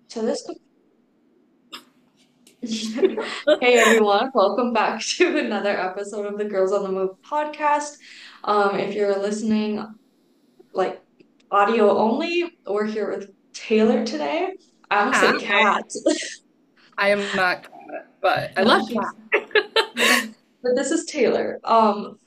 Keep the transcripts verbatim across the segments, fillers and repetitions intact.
So this, hey everyone, welcome back to another episode of the Girls on the Move podcast. Um, if you're listening like audio only, we're here with Taylor today. I almost Hi. said cat. I am not cat, but I No, love she's cat. but this is Taylor. Um,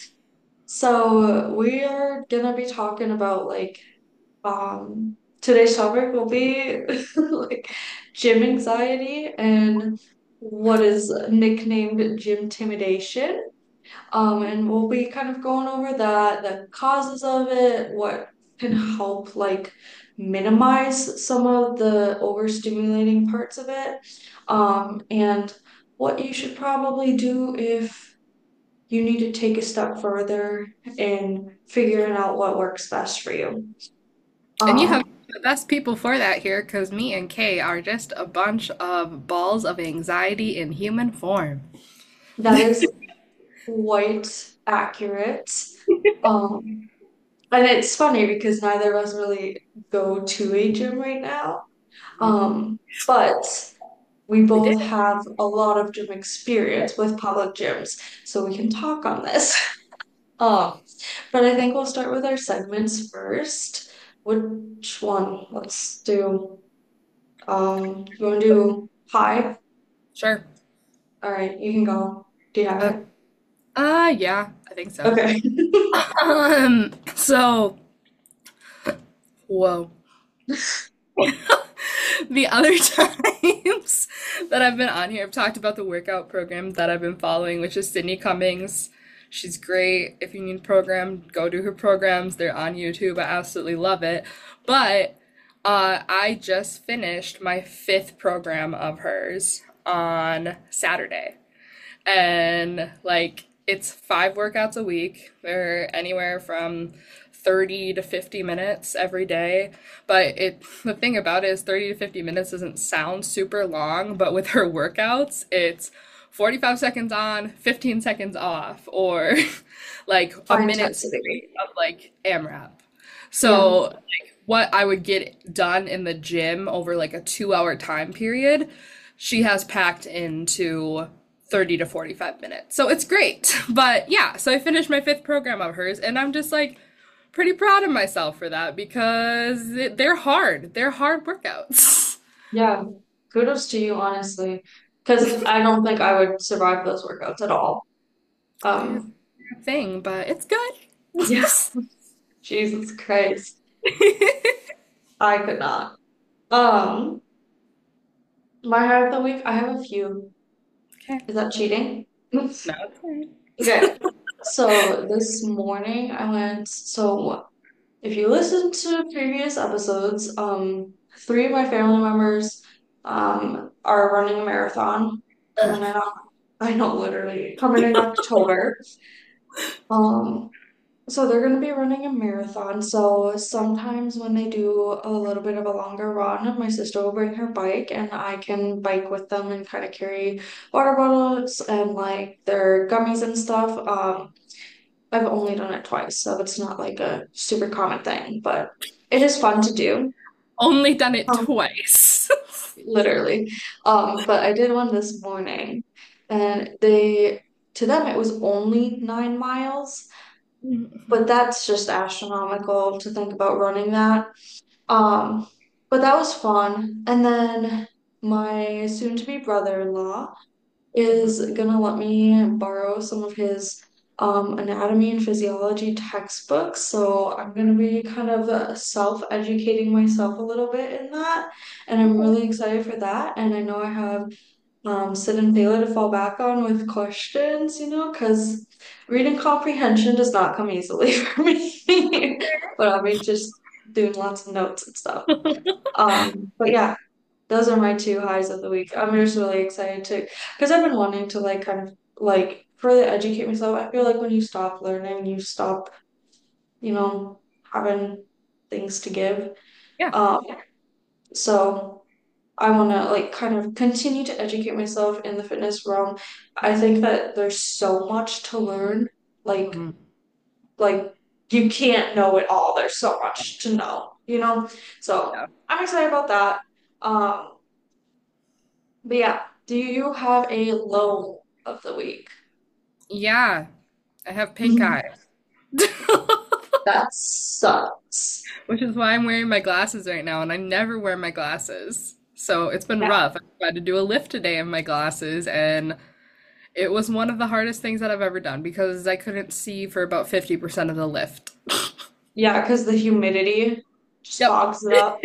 so we are gonna be talking about like um today's topic will be like gym anxiety and what is nicknamed gym intimidation. Um, and we'll be kind of going over that, the causes of it, what can help like minimize some of the overstimulating parts of it, um, and what you should probably do if you need to take a step further in figuring out what works best for you. And you have Um, the best people for that here because me and Kay are just a bunch of balls of anxiety in human form. that is quite accurate. Um, and it's funny because neither of us really go to a gym right now. Um, but we We both did. have a lot of gym experience with public gyms, so we can talk on this. Um, but I think we'll start with our segments first. Which one? Let's do, um, you want to do hi? Sure. All right, you can go. Do you have Uh, it? uh yeah, I think so. Okay. Um, so, whoa. The other times that I've been on here, I've talked about the workout program that I've been following, which is Sydney Cummings. She's great. If you need a program, go do her programs. They're on YouTube. I absolutely love it. But uh, I just finished my fifth program of hers on Saturday. And like it's five workouts a week. They're anywhere from thirty to fifty minutes every day. But it the thing about it is thirty to fifty minutes doesn't sound super long, but with her workouts, it's forty-five seconds on, fifteen seconds off, or like a High minute intensity. straight of like AMRAP. Yeah, So like what I would get done in the gym over like a two hour time period, she has packed into thirty to forty-five minutes. So it's great. But yeah, so I finished my fifth program of hers and I'm just like pretty proud of myself for that because it, they're hard. They're hard workouts. yeah. Kudos to you, honestly, because I don't think I would survive those workouts at all. They're Um, a thing, but it's good. yeah. Jesus Christ. I could not. Um, my high of the week, I have a few. Okay. Is that cheating? No, it's fine. Okay. So this morning I went, so if you listen to previous episodes, um, three of my family members um are running a marathon coming in, Oc- I know literally coming in October. Um, So they're going to be running a marathon. So sometimes when they do a little bit of a longer run, my sister will bring her bike and I can bike with them and kind of carry water bottles and like their gummies and stuff. Um, I've only done it twice, so it's not like a super common thing, but it is fun to do. Only done it Um, twice. literally. Um, but I did one this morning and they, to them, it was only nine miles. But that's just astronomical to think about running that. Um, but that was fun. And then my soon-to-be brother-in-law is gonna let me borrow some of his um, anatomy and physiology textbooks. So I'm gonna be kind of uh, self-educating myself a little bit in that, and I'm really excited for that. And I know I have um, Sid and Thaler to fall back on with questions, you know, because reading comprehension does not come easily for me. But I'll be just doing lots of notes and stuff. Um, but yeah, those are my two highs of the week. I'm just really excited to, because I've been wanting to like kind of like further educate myself. I feel like when you stop learning, you stop, you know, having things to give. Yeah. Um, so I want to like kind of continue to educate myself in the fitness realm. I think that there's so much to learn. Like Mhm. like you can't know it all. There's so much to know, you know? So Yeah. I'm excited about that. Um, but yeah, do you have a low of the week? Yeah, I have pink eye. That sucks. Which is why I'm wearing my glasses right now, and I never wear my glasses. So it's been Yeah. rough. I had to do a lift today in my glasses, and it was one of the hardest things that I've ever done because I couldn't see for about fifty percent of the lift. Yeah, because the humidity just Yep. fogs it up.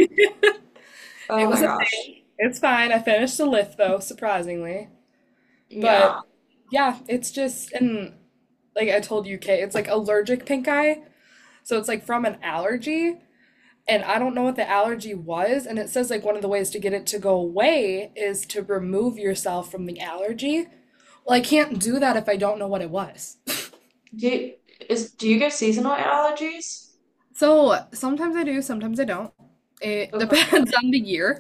Oh It was my a gosh. thing. It's fine. I finished the lift though, surprisingly. Yeah. But yeah, it's just, and like I told U K, it's like allergic pink eye. So it's like from an allergy. And I don't know what the allergy was. And it says like one of the ways to get it to go away is to remove yourself from the allergy. Well, I can't do that if I don't know what it was. Do you, is do you get seasonal allergies? So sometimes I do, sometimes I don't. It Okay. depends on the year.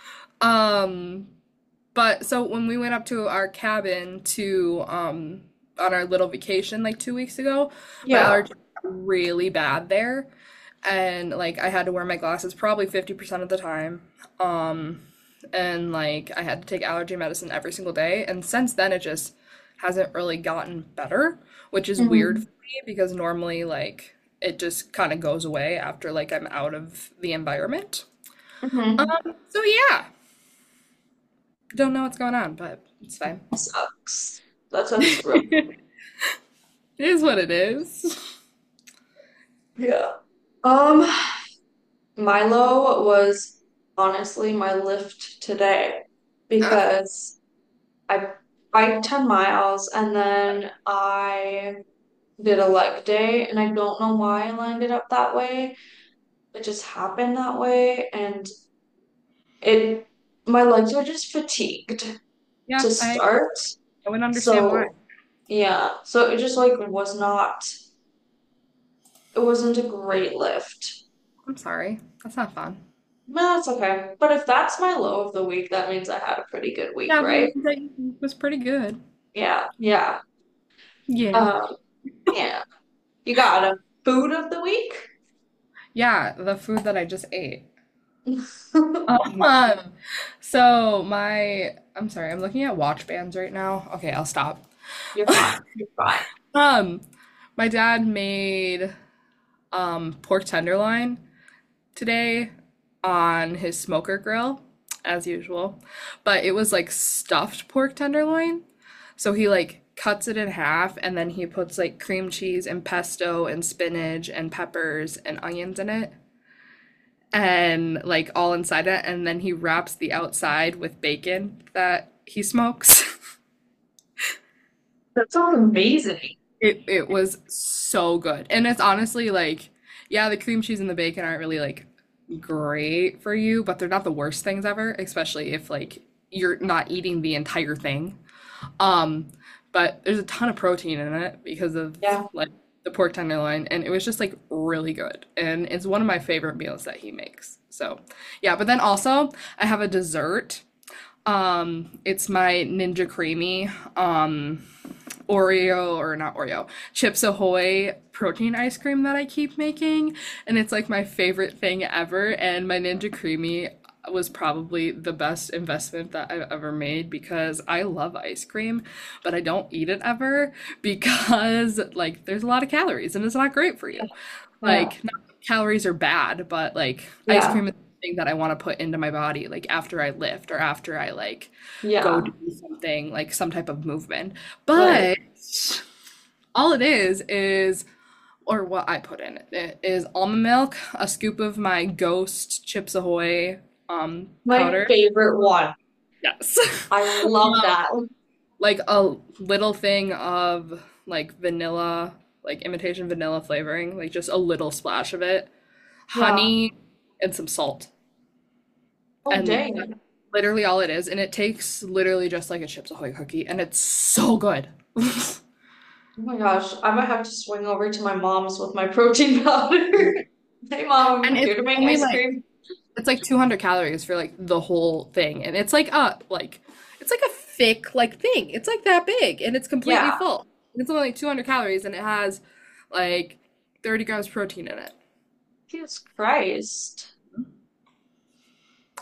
Um, but so when we went up to our cabin to um on our little vacation like two weeks ago, my Yeah. allergy got really bad there. And like I had to wear my glasses probably fifty percent of the time. Um, and like I had to take allergy medicine every single day. And since then it just hasn't really gotten better, which is weird Hmm. for me because normally like it just kind of goes away after like I'm out of the environment. Um, Hmm. so yeah, don't know what's going on, but it's fine. Sucks. That sounds real. It is what it is. Yeah. Um, Milo was honestly my lift today Ah, because I biked ten miles and then I did a leg day and I don't know why I lined it up that way. It just happened that way and it my legs were just fatigued yeah, to I start. I would understand why. So yeah, so it just like was not it wasn't a great lift. I'm sorry. That's not fun. But that's okay. But if that's my low of the week, that means I had a pretty good week, Yeah, right? that was pretty good. Yeah, yeah. Yeah. Um, yeah. You got a food of the week? Yeah, the food that I just ate. Um, so my, I'm sorry, I'm looking at watch bands right now. Okay, I'll stop. You're fine. You're fine. Um, my dad made um pork tenderloin today on his smoker grill, as usual. But it was like stuffed pork tenderloin. So he like cuts it in half and then he puts like cream cheese and pesto and spinach and peppers and onions in it and like all inside it, and then he wraps the outside with bacon that he smokes. That sounds amazing. It it was so good. And it's honestly like, yeah, the cream cheese and the bacon aren't really like great for you, but they're not the worst things ever, especially if like you're not eating the entire thing. Um, but there's a ton of protein in it because of Yeah. like the pork tenderloin, and it was just like really good. And it's one of my favorite meals that he makes. So, yeah, but then also I have a dessert. Um, it's my Ninja Creamy um Oreo or not Oreo, Chips Ahoy protein ice cream that I keep making, and it's like my favorite thing ever. And my Ninja Creamy was probably the best investment that I've ever made because I love ice cream, but I don't eat it ever because like there's a lot of calories and it's not great for you. Yeah. Like not that calories are bad, but like ice Yeah. cream is the thing that I want to put into my body like after I lift or after I like go Yeah. do something like some type of movement. Right. But all it is is, or what I put in it is almond milk, a scoop of my Ghost Chips Ahoy um My powder. favorite one. Yes. I love that. Like a little thing of like vanilla, like imitation vanilla flavoring, like just a little splash of it, Yeah. honey, and some salt. Oh, And that's dang. literally all it is. And it takes literally just like a Chips Ahoy cookie, and it's so good. Oh my gosh. I might have to swing over to my mom's with my protein powder. Hey, mom, And I'm it's here to make only ice like cream. it's like two hundred calories for like the whole thing. And it's like a like it's like a thick like thing. It's like that big and it's completely Yeah. full. And it's only like two hundred calories and it has like thirty grams protein in it. Jesus Christ.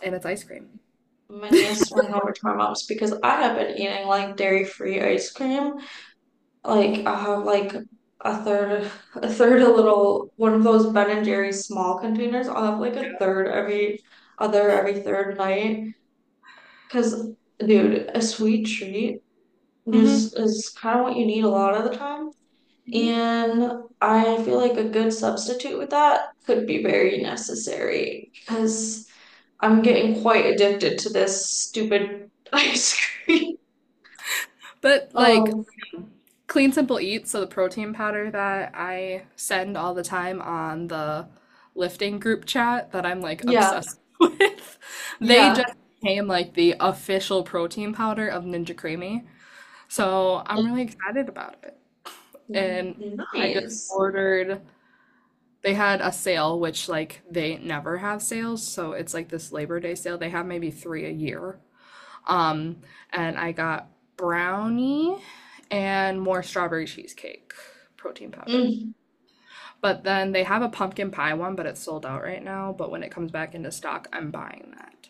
and it's ice cream. My niece went over to my mom's because I have been eating like dairy-free ice cream. Like I have like a third, a third, a little one of those Ben and Jerry's small containers. I'll have like a third every other every third night. Because, dude, a sweet treat Hmm. just is kind of what you need a lot of the time. Hmm. And I feel like a good substitute with that could be very necessary because I'm getting quite addicted to this stupid ice cream. But like Um, Clean Simple Eats, so the protein powder that I send all the time on the lifting group chat that I'm like yeah, obsessed with, they yeah. just became like the official protein powder of Ninja Creamy. So I'm really excited about it. And I just Nice. ordered, they had a sale, which like they never have sales. So it's like this Labor Day sale. They have maybe three a year. Um, and I got brownie and more strawberry cheesecake protein powder. Mm, But then they have a pumpkin pie one, but it's sold out right now. But when it comes back into stock, I'm buying that.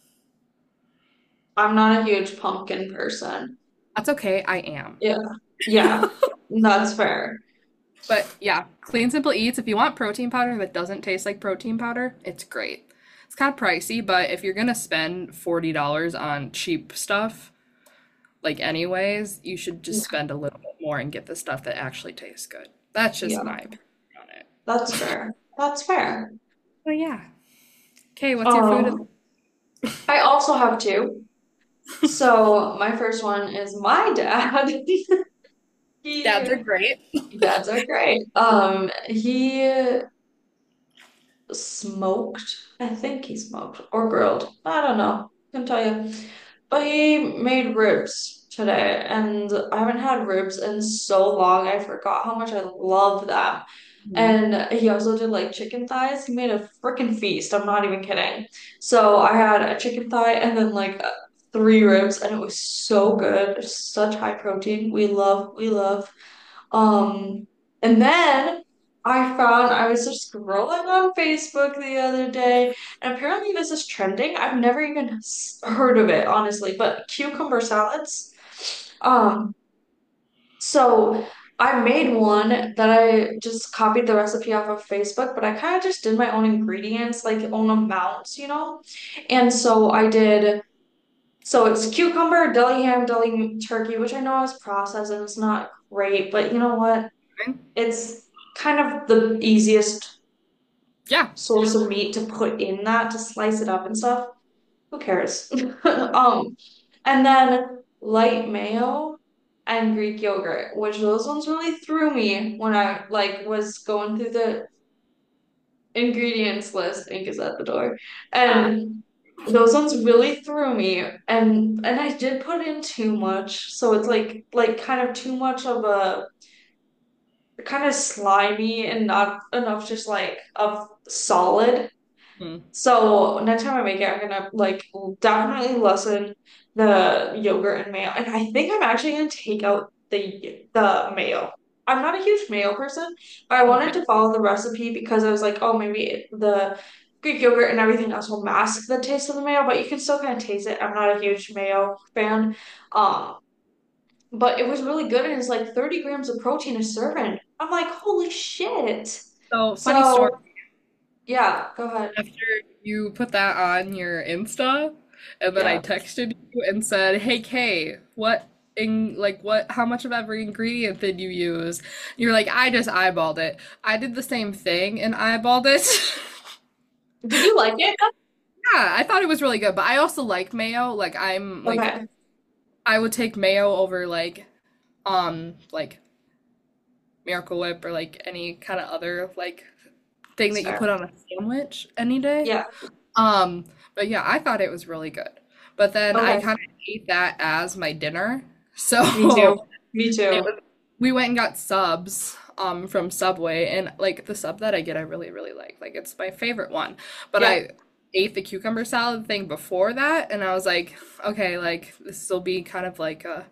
I'm not a huge pumpkin person. That's okay, I am. Yeah, yeah, that's fair. But yeah, Clean Simple Eats, if you want protein powder that doesn't taste like protein powder, it's great. It's kind of pricey, but if you're gonna spend forty dollars on cheap stuff, like anyways, you should just spend a little bit more and get the stuff that actually tastes good. That's just Yeah, my opinion on it. that's fair. That's fair. But yeah. Okay, what's your food of Um, I also have two. So my first one is my dad. Dads are He great. dads are great. Um, he smoked. I think he smoked or grilled. I don't know. Couldn't tell you. But he made ribs today, and I haven't had ribs in so long. I forgot how much I love them. Mhm. And he also did like chicken thighs. He made a freaking feast. I'm not even kidding. So I had a chicken thigh and then like uh, three ribs, and it was so good. It's such high protein. We love, we love. Um, and then I found I was just scrolling on Facebook the other day, and apparently this is trending. I've never even s- heard of it, honestly, but cucumber salads. Um, so I made one that I just copied the recipe off of Facebook, but I kind of just did my own ingredients, like own amounts, you know? And so I did, so it's cucumber, deli ham, deli turkey, which I know is processed and it's not great, but you know what? It's kind of the easiest Yeah. source of meat to put in that to slice it up and stuff. Who cares? Um, and then light mayo and Greek yogurt, which those ones really threw me when I like was going through the ingredients list. Ink is at the door. Ah. And those ones really threw me. And and I did put in too much. So it's like like kind of too much of a kind of slimy and not enough just like of solid. Hmm. So next time I make it, I'm gonna like definitely lessen the yogurt and mayo. And I think I'm actually gonna take out the the mayo. I'm not a huge mayo person, but I wanted Okay. to follow the recipe because I was like, oh, maybe it- the Greek yogurt and everything else will mask the taste of the mayo, but you can still kind of taste it. I'm not a huge mayo fan. Um, but it was really good and it's like thirty grams of protein a serving. I'm like, holy shit. So, funny story. So yeah, go ahead. After you put that on your Insta, and then I Yeah. texted you and said, "Hey Kay, what in like what? How much of every ingredient did you use?" You're like, "I just eyeballed it." I did the same thing and eyeballed it. Did you like it? Yeah, I thought it was really good, but I also like mayo. Like I'm like Okay, I would take mayo over like um like Miracle Whip or like any kind of other like thing that's that you fair. put on a sandwich any day. Yeah. Um, but yeah, I thought it was really good. But then I Okay. kind of ate that as my dinner. Me too. So Me it too. was, we went and got subs um from Subway and like the sub that I get I really really like. Like it's my favorite one. But Yeah. I ate the cucumber salad thing before that and I was like, okay, like this will be kind of like a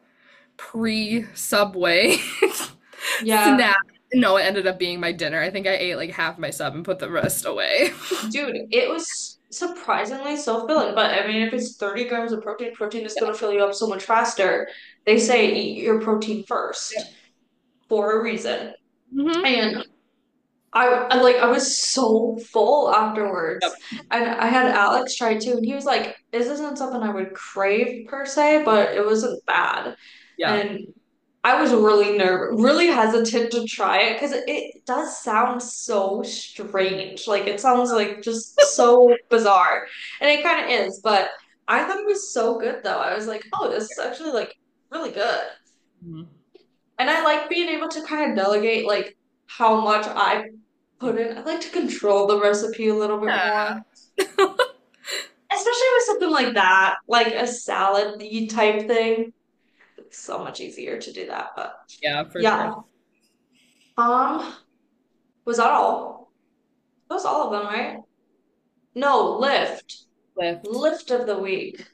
pre-Subway Yeah. snack. No, it ended up being my dinner. I think I ate like half my sub and put the rest away. Dude, it was surprisingly self-filling. But I mean, if it's thirty grams of protein, protein is Yeah. going to fill you up so much faster. They say eat your protein Yeah. first for a reason. Mm-hmm. And I, I like I was so full afterwards. Yep. And I had Alex try too, and he was like, this isn't something I would crave per se, but it wasn't bad. Yeah. And I was really nervous, really hesitant to try it because it, it does sound so strange. Like it sounds like just so bizarre. And it kind of is, but I thought it was so good though. I was like, oh, this is actually like really good. Mhm. And I like being able to kind of delegate like how much I put in. I like to control the recipe a little bit more, Yeah. especially with something like that, like a salad type thing. It's so much easier to do that. But Yeah, for sure. yeah. Um, was that all? That was all of them, right? No, lift. Lift. Lift of the week.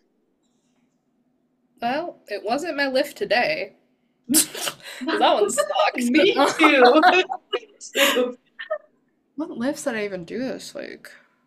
Well, it wasn't my lift today. Because that one sucked. Me too. Me too. What lifts did I even do this week?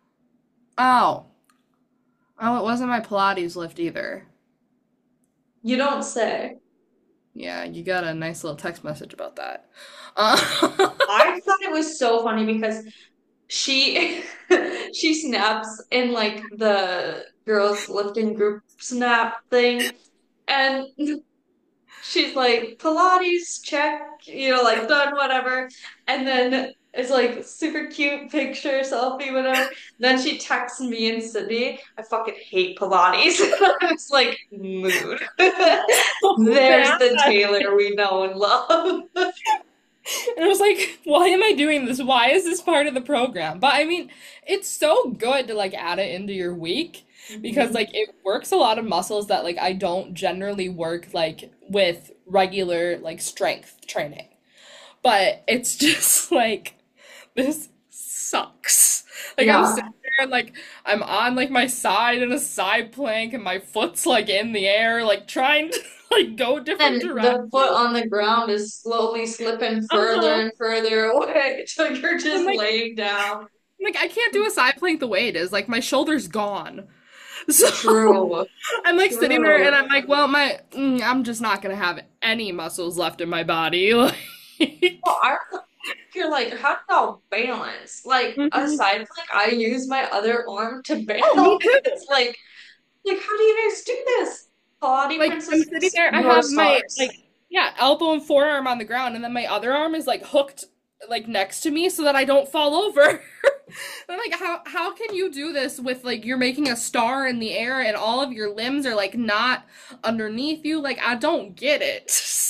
Oh. Oh, it wasn't my Pilates lift either. You don't say. Yeah, you got a nice little text message about that. Uh, I thought it was so funny because she she snaps in like the girls lifting group snap thing, and she's like Pilates check, you know, like done whatever, and then it's like super cute picture selfie whatever. Then she texts me and Sydney. I fucking hate Pilates. It's like mood. so There's bad. the Taylor we know and love. And I was like, why am I doing this? Why is this part of the program? But I mean, it's so good to like add it into your week because Mhm. like it works a lot of muscles that like I don't generally work like with regular like strength training. But it's just like this sucks. Like I'm Yeah. sitting there and like I'm on like my side in a side plank and my foot's like in the air, like trying to like go different And the foot directions. on the ground is slowly slipping further Uh-huh. and further away until you're I'm just like laying down. like I can't do a side plank the way it is. Like my shoulder's gone. So True. I'm like sitting there and True. I'm like, well, my mm, I'm just not gonna have any muscles left in my body. Well, Like, I you're like, how do y'all balance? Like mhm. aside from like I use my other arm to Oh, me balance. too. Like, like how do you guys do this? Pilates Like I'm sitting princesses, there, I your have my stars. like yeah, elbow and forearm on the ground, and then my other arm is like hooked like next to me so that I don't fall over. I'm like, how how can you do this with like you're making a star in the air and all of your limbs are like not underneath you? Like I don't get it.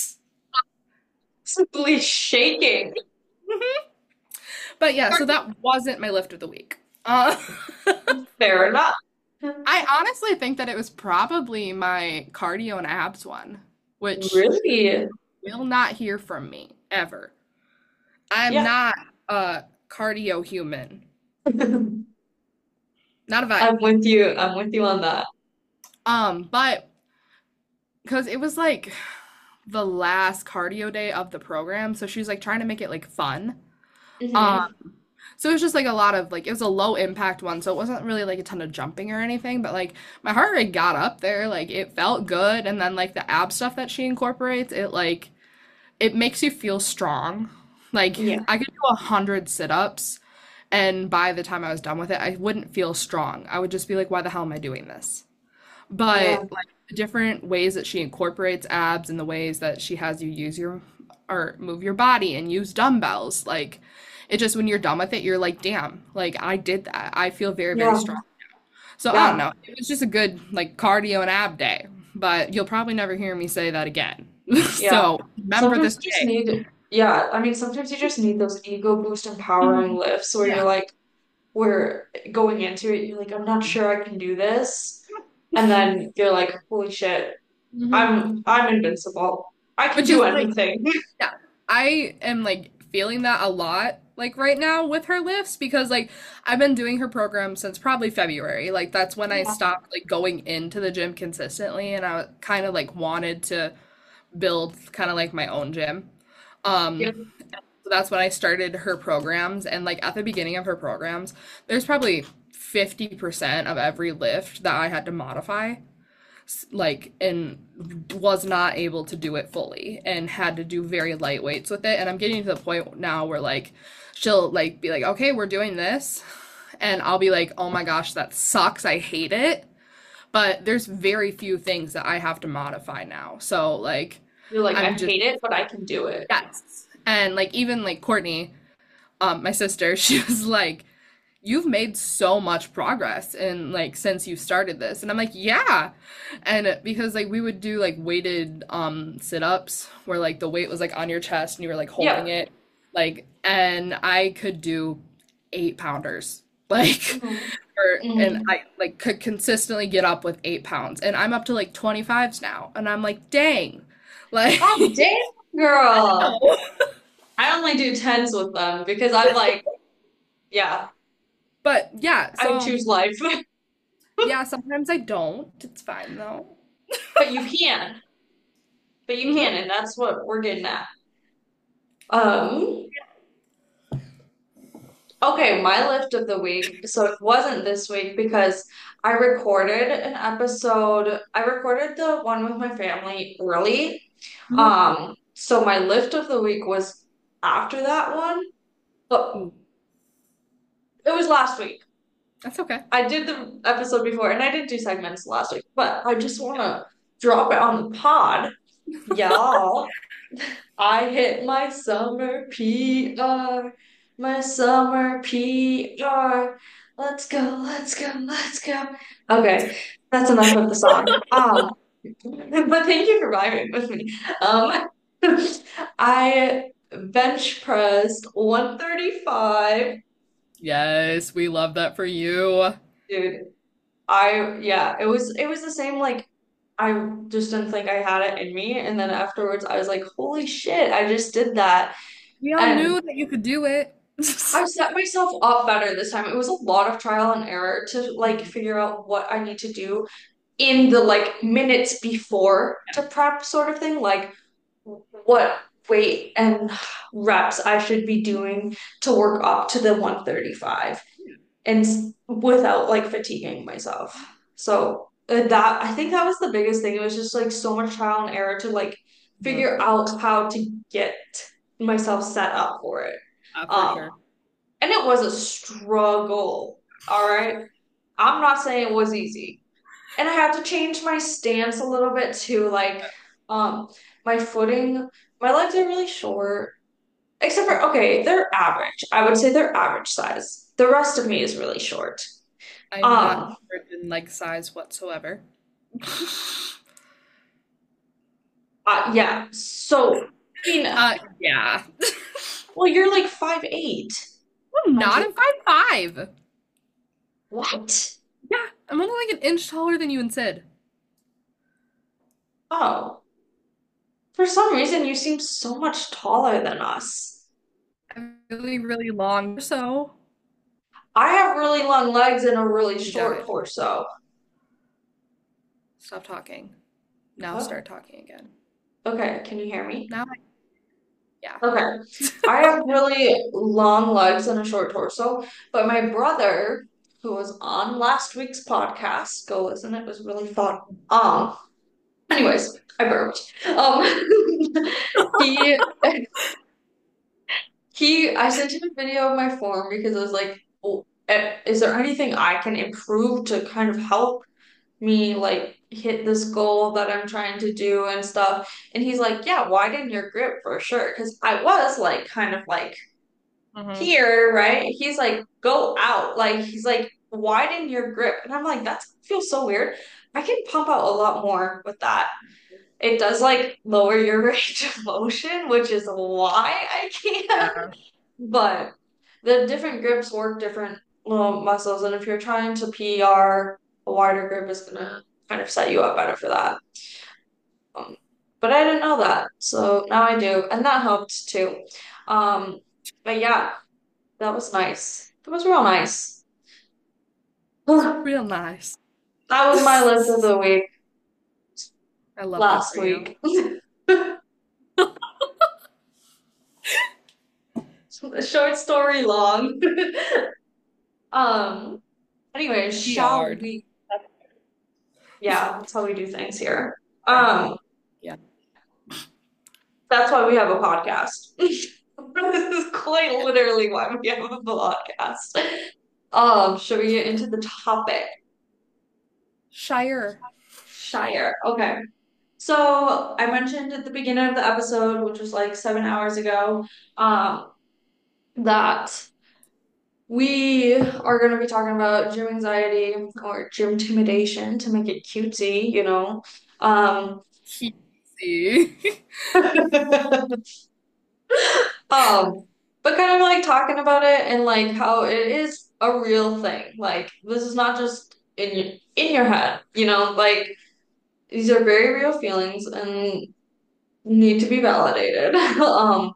Simply shaking. But yeah, so that wasn't my lift of the week. Uh, Fair enough. I honestly think that it was probably my cardio and abs one, which Really? will not hear from me ever. I'm Yeah. not a cardio human. I'm Not a vibe. with you. I'm with you on that. Um, but because it was like the last cardio day of the program, so she was like trying to make it like fun. Um, Hmm. so it was just like a lot of like it was a low impact one, so it wasn't really like a ton of jumping or anything, but like my heart rate got up there, like it felt good, and then like the ab stuff that she incorporates, it like it makes you feel strong. Like Yeah. I could do a hundred sit-ups, and by the time I was done with it, I wouldn't feel strong. I would just be like, why the hell am I doing this? Yeah. But like the different ways that she incorporates abs and the ways that she has you use your or move your body and use dumbbells, like it just when you're done with it, you're like, damn, like I did that. I feel very, very Yeah. strong. So I don't Yeah. know. It was just a good like cardio and ab day, but you'll probably never hear me say that again. Yeah. So remember Sometimes this you just day. need, yeah, I mean, sometimes you just need those ego boost empowering Mhm. lifts where you're Yeah. like, we're going into it, you're like, I'm not sure I can do this. And then you're like, holy shit, Hmm. I'm I'm invincible. I can Which do is like, anything. yeah, I am like feeling that a lot like right now with her lifts because like I've been doing her program since probably February. Like that's when I Yeah. stopped like going into the gym consistently and I kind of like wanted to build kind of like my own gym. Yeah. Um so that's when I started her programs and like at the beginning of her programs, there's probably fifty percent of every lift that I had to modify, like, and was not able to do it fully and had to do very light weights with it. And I'm getting to the point now where like she'll like be like, okay, we're doing this. And I'll be like, oh my gosh, that sucks. I hate it. But there's very few things that I have to modify now. So like You're like, I I'm just hate it, but I can do it. yes. And like even like Courtney, um, my sister, she was like, you've made so much progress in like since you started this. And I'm like, yeah. And because like we would do like weighted um sit-ups where like the weight was like on your chest and you were like Yeah. holding it. Like and I could do eight pounders. Like Mhm. or and Mhm. I like could consistently get up with eight pounds. And I'm up to like twenty-fives now. And I'm like, dang. Like God damn, girl. no. I only do tens with them because I'm like, yeah, But yeah, I so choose life. yeah, sometimes I don't. It's fine though. But you can. But you Hmm. can, and that's what we're getting at. Um, okay, my lift of the week. So it wasn't this week because I recorded an episode. I recorded the one with my family early. Um, so my lift of the week was after that one. But Ooh, it was last week. that's okay. I did the episode before, and I did do segments last week, but I just want to drop it on the pod. Y'all, I hit my summer P R, my summer P R. Let's go, let's go, let's go. Okay, that's enough of the song. Um, but thank you for vibing with me. Um, I bench pressed one thirty-five. Yes, we love that for you. Dude, I yeah, it was it was the same like I just didn't think I had it in me, and then afterwards I was like, holy shit, I just did that. We all And knew that you could do it. I set myself up better this time. It was a lot of trial and error to like figure out what I need to do in the like minutes before to prep sort of thing, like what weight and reps I should be doing to work up to the one thirty-five and s- without like fatiguing myself. So uh, that I think that was the biggest thing. It was just like so much trial and error to like Mhm. figure out how to get myself set up for it. Uh, for Um, sure. and it was a struggle. All right. I'm not saying it was easy. And I had to change my stance a little bit too. Like, um, my footing, my legs are really short. Except for, okay, they're average. I would say they're average size. The rest of me is really short. I'm not Um, short in leg size whatsoever. uh, yeah. So, I mean, Uh, yeah. well, you're like five eight, I'm aren't not. you? I'm five five. What? Yeah, I'm only like an inch taller than you and Sid. Oh, for some reason you seem so much taller than us. I'm really, really long. So I have really long legs and a really you short died. torso. Stop talking. Now Oh, start talking again. okay. Can you hear me? Now, I- yeah. Okay. I have really long legs and a short torso, but my brother, who was on last week's podcast, go listen, it was really fun. Um, anyways, I burped. Um, he he I sent him a video of my form because I was like, well, eh, is there anything I can improve to kind of help me like hit this goal that I'm trying to do and stuff? And he's like, yeah, widen your grip for sure. Because I was like kind of like Hmm. here, right? He's like, go out. Like he's like, widen your grip. And I'm like, that feels so weird. I can pump out a lot more with that. It does like lower your range of motion, which is why I can't. Yeah. But the different grips work different little muscles, and if you're trying to P R, a wider grip is gonna kind of set you up better for that. Um, but I didn't know that, so now I do, and that helped too. Um, but yeah, that was nice. That was real nice. That Real nice. was my list of the week I love that last for you. week. Short story long. Um, Anyway, shall Yard. we? Yeah, that's how we do things here. Um, Yeah. that's why we have a podcast. This is quite literally why we have a podcast. Um, should we get into the topic? Shire. Shire. Okay. So I mentioned at the beginning of the episode, which was like seven hours ago, um, that we are going to be talking about gym anxiety or gym intimidation to make it cutesy, you know. Um, Easy. um, but kind of like talking about it and like how it is a real thing. Like this is not just in your in your head, you know, like these are very real feelings and need to be validated. Um,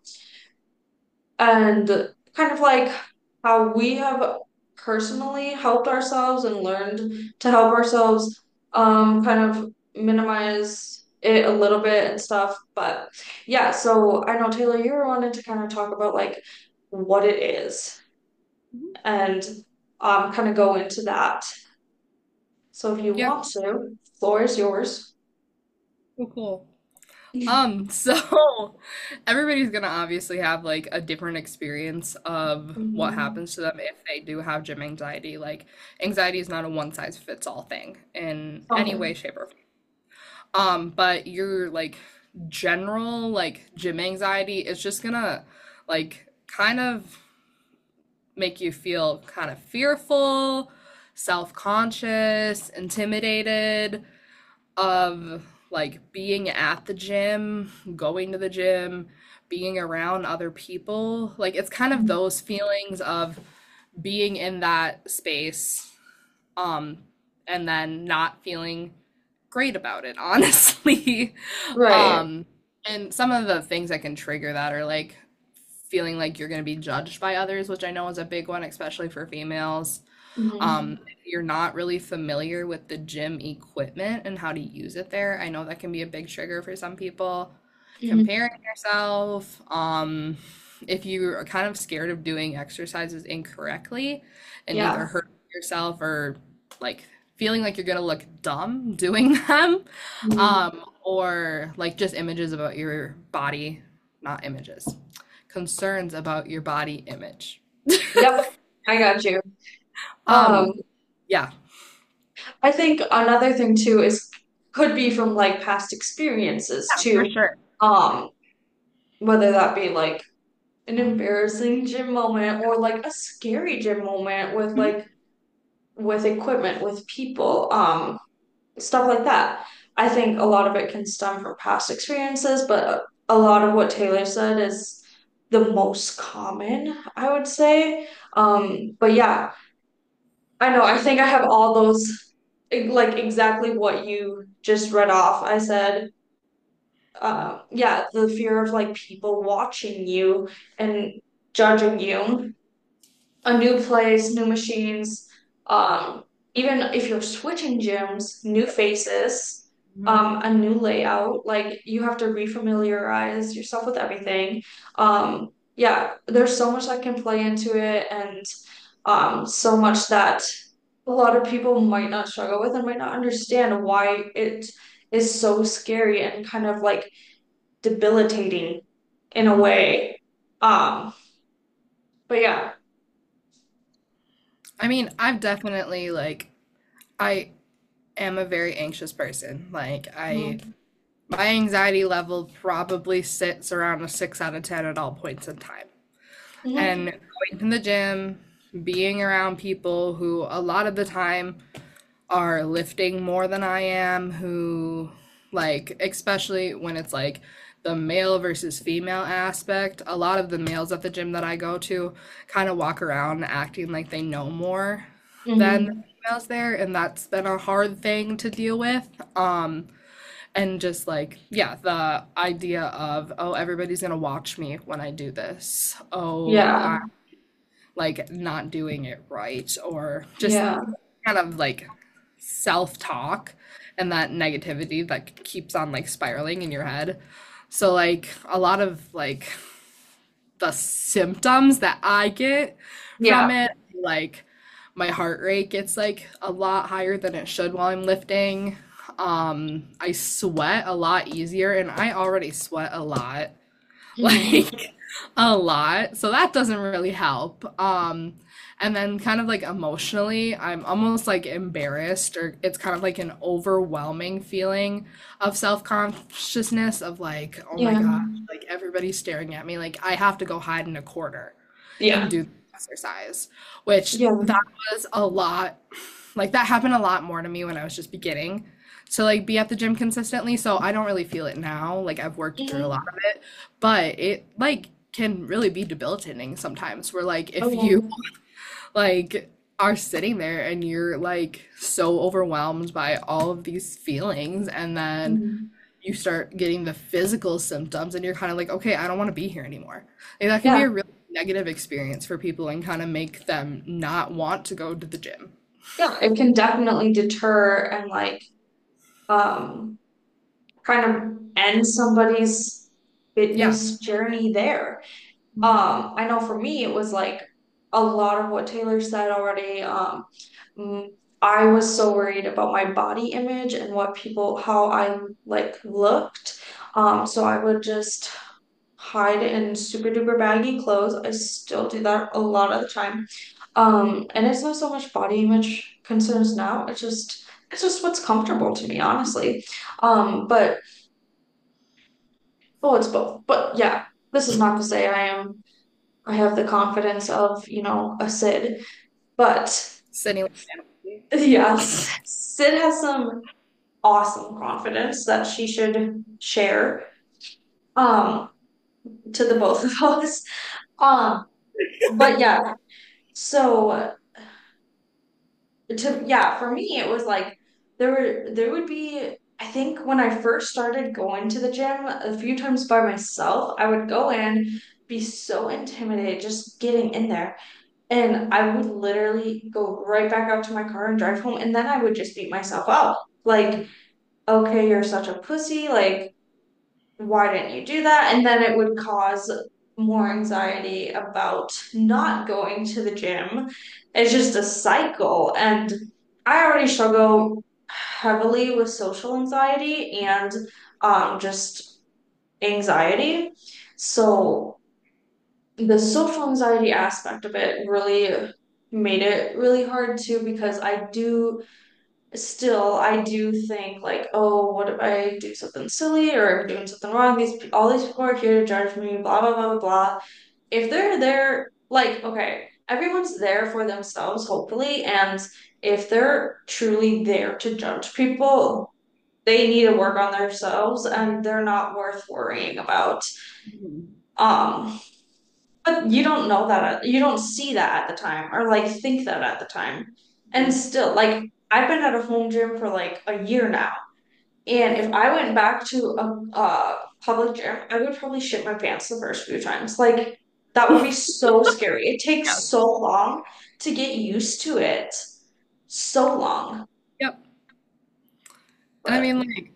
and kind of like how we have personally helped ourselves and learned to help ourselves um kind of minimize it a little bit and stuff. But yeah, so I know Taylor, you wanted to kind of talk about like what it is and um kind of go into that. So if you Yeah. want to, floor is yours. Cool, cool. Um, so everybody's gonna obviously have like a different experience of what Mhm. happens to them if they do have gym anxiety. Like, anxiety is not a one size fits all thing in any Okay. way, shape, or form. Um, but your like general like gym anxiety is just gonna like kind of make you feel kind of fearful, self-conscious, intimidated of like being at the gym, going to the gym, being around other people. Like it's kind of those feelings of being in that space um and then not feeling great about it, honestly. Right. um and some of the things that can trigger that are like feeling like you're going to be judged by others, which I know is a big one, especially for females. Mhm. Um, if you're not really familiar with the gym equipment and how to use it there, I know that can be a big trigger for some people. Mhm. Comparing yourself, um, if you are kind of scared of doing exercises incorrectly and either Yeah. hurt yourself or like feeling like you're gonna look dumb doing them, Mhm. um, or like just images about your body, not images, concerns about your body image. Yep. I got you. Um, Um, yeah, I think another thing too is could be from like past experiences for too. sure. Um, whether that be like an embarrassing gym moment or like a scary gym moment with Mhm. like with equipment, with people, um, stuff like that. I think a lot of it can stem from past experiences, but a lot of what Taylor said is the most common, I would say. Um, but yeah, I know. I think I have all those, e- like exactly what you just read off. I said, uh, yeah, the fear of like people watching you and judging you. A new place, new machines, um, even if you're switching gyms, new faces, Mhm. um, a new layout, like you have to refamiliarize yourself with everything. Um, yeah, there's so much that can play into it, and um, so much that a lot of people might not struggle with and might not understand why it is so scary and kind of like debilitating in a way. Um, but yeah. I mean, I've definitely like I am a very anxious person. Like I Mhm. my anxiety level probably sits around a six out of ten at all points in time. And Mhm. going to the gym, being around people who a lot of the time are lifting more than I am, who like especially when it's like the male versus female aspect, a lot of the males at the gym that I go to kind of walk around acting like they know more than the Mhm. females there, and that's been a hard thing to deal with. Um and just like yeah, the idea of oh everybody's gonna watch me when I do this. Oh, Yeah. I'm like not doing it right, or just Yeah. kind of like self-talk and that negativity that keeps on like spiraling in your head. So like a lot of like the symptoms that I get from Yeah. it, like My heart rate gets like a lot higher than it should while I'm lifting. Um, I sweat a lot easier, and I already sweat a lot, Hmm. like a lot. So that doesn't really help. Um, and then kind of like emotionally, I'm almost like embarrassed, or it's kind of like an overwhelming feeling of self-consciousness of like, oh my Yeah. gosh, like everybody's staring at me, like I have to go hide in a corner and Yeah. do the exercise, which Yeah. that was a lot. Like that happened a lot more to me when I was just beginning to like be at the gym consistently. So I don't really feel it now. Like I've worked through a lot Hmm. of it, but it like can really be debilitating sometimes. Where like if you Oh, like are sitting there and you're like so overwhelmed by all of these feelings and yeah. then Mhm. you start getting the physical symptoms and you're kind of like, okay, I don't want to be here anymore. Like that can be Yeah. a really negative experience for people and kind of make them not want to go to the gym. Yeah. It can definitely deter and like um kind of end somebody's Yeah. fitness journey there. Um, I know for me, it was like a lot of what Taylor said already. Um, mm, I was so worried about my body image and what people, how I like looked. Um, so I would just hide in super duper baggy clothes. I still do that a lot of the time. Um, and it's not so much body image concerns now. It's just, it's just what's comfortable to me, honestly. Um, but oh, it's both. But yeah, this is not to say I am I have the confidence of, you know, a Sid. But Sitting. yes, Sid has some awesome confidence that she should share um to the both of us. Um, but yeah, so to yeah, for me it was like there were there would be I think when I first started going to the gym a few times by myself, I would go in, be so intimidated just getting in there. And I would literally go right back out to my car and drive home, and then I would just beat myself up. Like, okay, you're such a pussy. Like, why didn't you do that? And then it would cause more anxiety about not going to the gym. It's just a cycle. And I already struggle heavily with social anxiety and um, just anxiety. So the social anxiety aspect of it really made it really hard too because I do still I do think like, oh, what if I do something silly or I'm doing something wrong? These all these people are here to judge me, blah blah blah blah blah. If they're there, like, okay, everyone's there for themselves, hopefully, and if they're truly there to judge people, they need to work on themselves and they're not worth worrying about. Um, but you don't know that, at- you don't see that at the time or like think that at the time. And still, like, I've been at a home gym for like a year now. And if I went back to a, a public gym, I would probably shit my pants the first few times. Like, that would be so scary. It takes Yeah. so long to get used to it. So long. Yep. And I mean, But like,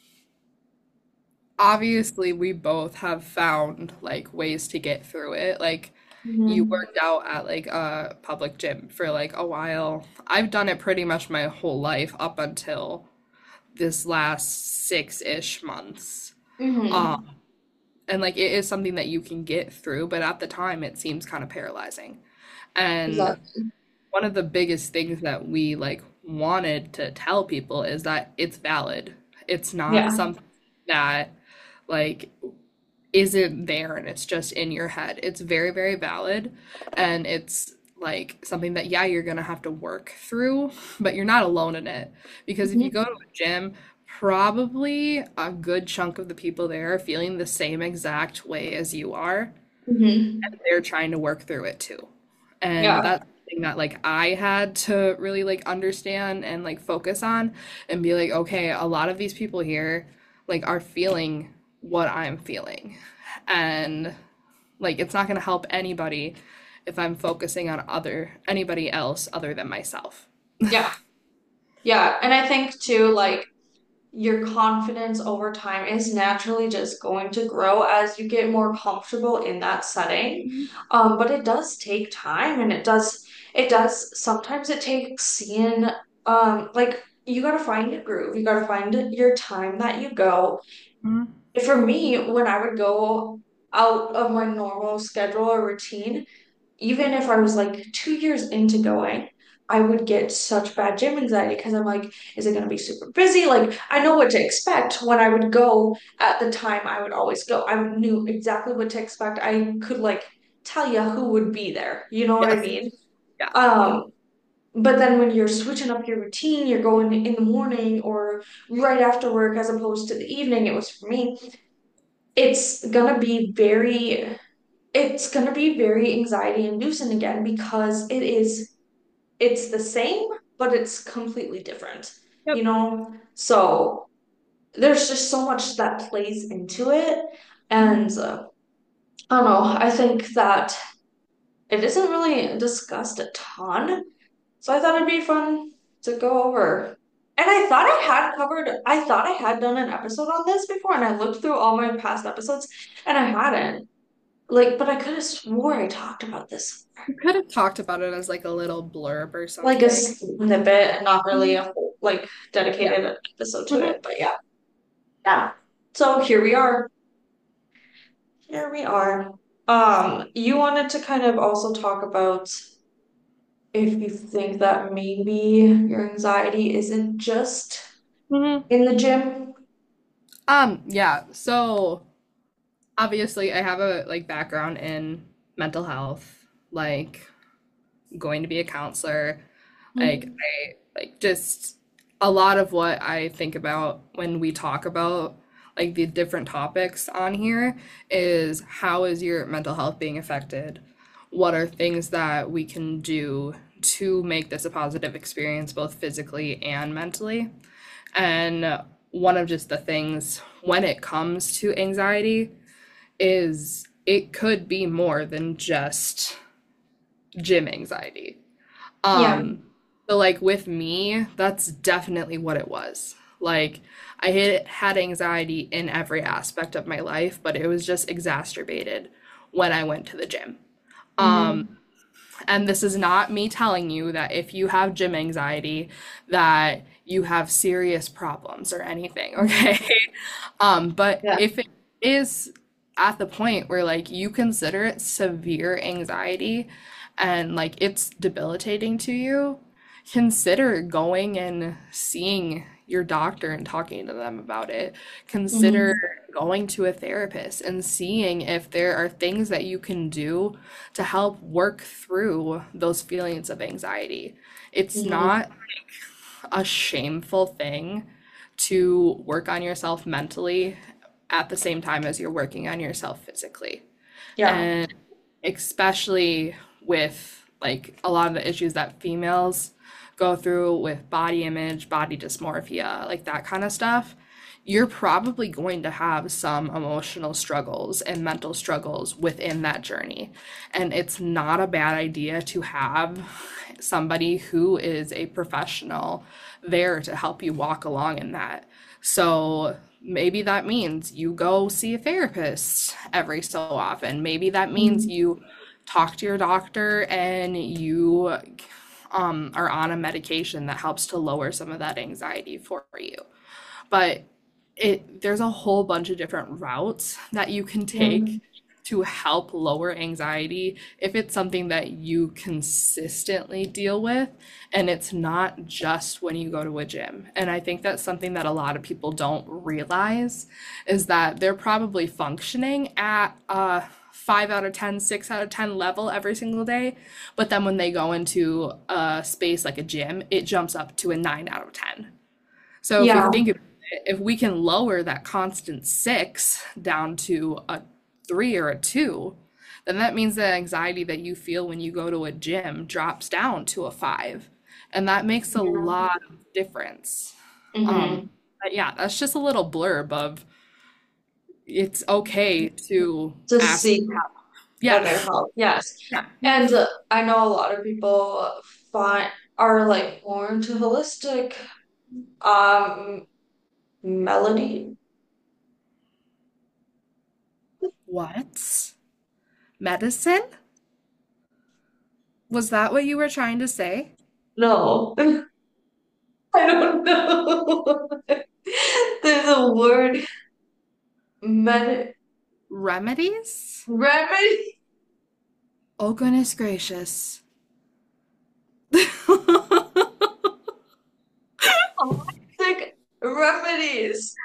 obviously, we both have found like ways to get through it. Like, you mhm. worked out at like a public gym for like a while. I've done it pretty much my whole life up until this last six-ish months. Mhm. Um, and like it is something that you can get through, but at the time it seems kind of paralyzing. And Exactly. one of the biggest things that we like wanted to tell people is that it's valid. It's not Yeah. something that like isn't there and it's just in your head. It's very, very valid and it's like something that yeah, you're gonna have to work through, but you're not alone in it. Because if you Mhm. go to a gym, probably a good chunk of the people there are feeling the same exact way as you are, Mhm. and they're trying to work through it too. And Yeah. that's something that like I had to really like understand and like focus on and be like, okay, a lot of these people here like are feeling what I'm feeling. And like it's not going to help anybody if I'm focusing on other anybody else other than myself. Yeah. Yeah. And I think too, like, your confidence over time is naturally just going to grow as you get more comfortable in that setting. Um, but it does take time and it does, It does. Sometimes it takes seeing, um, like you gotta find your groove. You gotta find your time that you go. Mhm. For me, when I would go out of my normal schedule or routine, even if I was like two years into going, I would get such bad gym anxiety because I'm like, is it going to be super busy? Like, I know what to expect when I would go at the time I would always go. I knew exactly what to expect. I could like tell you who would be there. You know what I Yes. mean? Yeah. Um, but then when you're switching up your routine, you're going in the morning or right after work as opposed to the evening, it was for me, it's gonna be very it's going to be very anxiety inducing again because it is it's the same but it's completely different, Yep. you know, so there's just so much that plays into it. And uh, I don't know, I think that it isn't really discussed a ton, so I thought it'd be fun to go over. And I thought I had covered I thought I had done an episode on this before, and I looked through all my past episodes and I hadn't, like, but I could have swore I talked about this. You could have talked about it as like a little blurb or Like a something. snippet, not really Mhm. a whole like Yeah. dedicated episode to Mhm. it. But yeah, yeah. So here we are. Here we are. Um, you wanted to kind of also talk about if you think that maybe your anxiety isn't just Mhm. in the gym. Um, yeah. So obviously I have a like background in mental health, like going to be a counselor. Like Mhm. I like just a lot of what I think about when we talk about like the different topics on here is how is your mental health being affected? What are things that we can do to make this a positive experience both physically and mentally? And one of just the things when it comes to anxiety is it could be more than just gym anxiety. Yeah. Um, so like with me, that's definitely what it was. Like I had had anxiety in every aspect of my life, but it was just exacerbated when I went to the gym. Um, Hmm. and this is not me telling you that if you have gym anxiety that you have serious problems or anything, okay? Um, but Yeah. if it is at the point where like you consider it severe anxiety and like it's debilitating to you, consider going and seeing your doctor and talking to them about it. Consider Hmm. going to a therapist and seeing if there are things that you can do to help work through those feelings of anxiety. It's Hmm. not a shameful thing to work on yourself mentally at the same time as you're working on yourself physically. Yeah. And especially with like a lot of the issues that females go through with body image, body dysmorphia, like that kind of stuff, you're probably going to have some emotional struggles and mental struggles within that journey. And it's not a bad idea to have somebody who is a professional there to help you walk along in that. So maybe that means you go see a therapist every so often. Maybe that means Hmm. you talk to your doctor and you um, are on a medication that helps to lower some of that anxiety for you. But it there's a whole bunch of different routes that you can Yeah. take to help lower anxiety if it's something that you consistently deal with and it's not just when you go to a gym. And I think that's something that a lot of people don't realize is that they're probably functioning at a five out of ten, six out of ten level every single day. But then when they go into a space like a gym, it jumps up to a nine out of ten. So if we Yeah. think of it, if we can lower that constant six down to a three or a two, then that means the anxiety that you feel when you go to a gym drops down to a five. And that makes a Yeah. lot of difference. Um, Hmm. but yeah, that's just a little blurb of it's okay to To ask. seek Yeah. other help. Yes. Yeah. And uh, I know a lot of people find are like more into holistic um melody. What? Medicine? Was that what you were trying to say? No, I don't know. There's a word, med Remedies? remedy, Oh, goodness gracious. holistic remedies.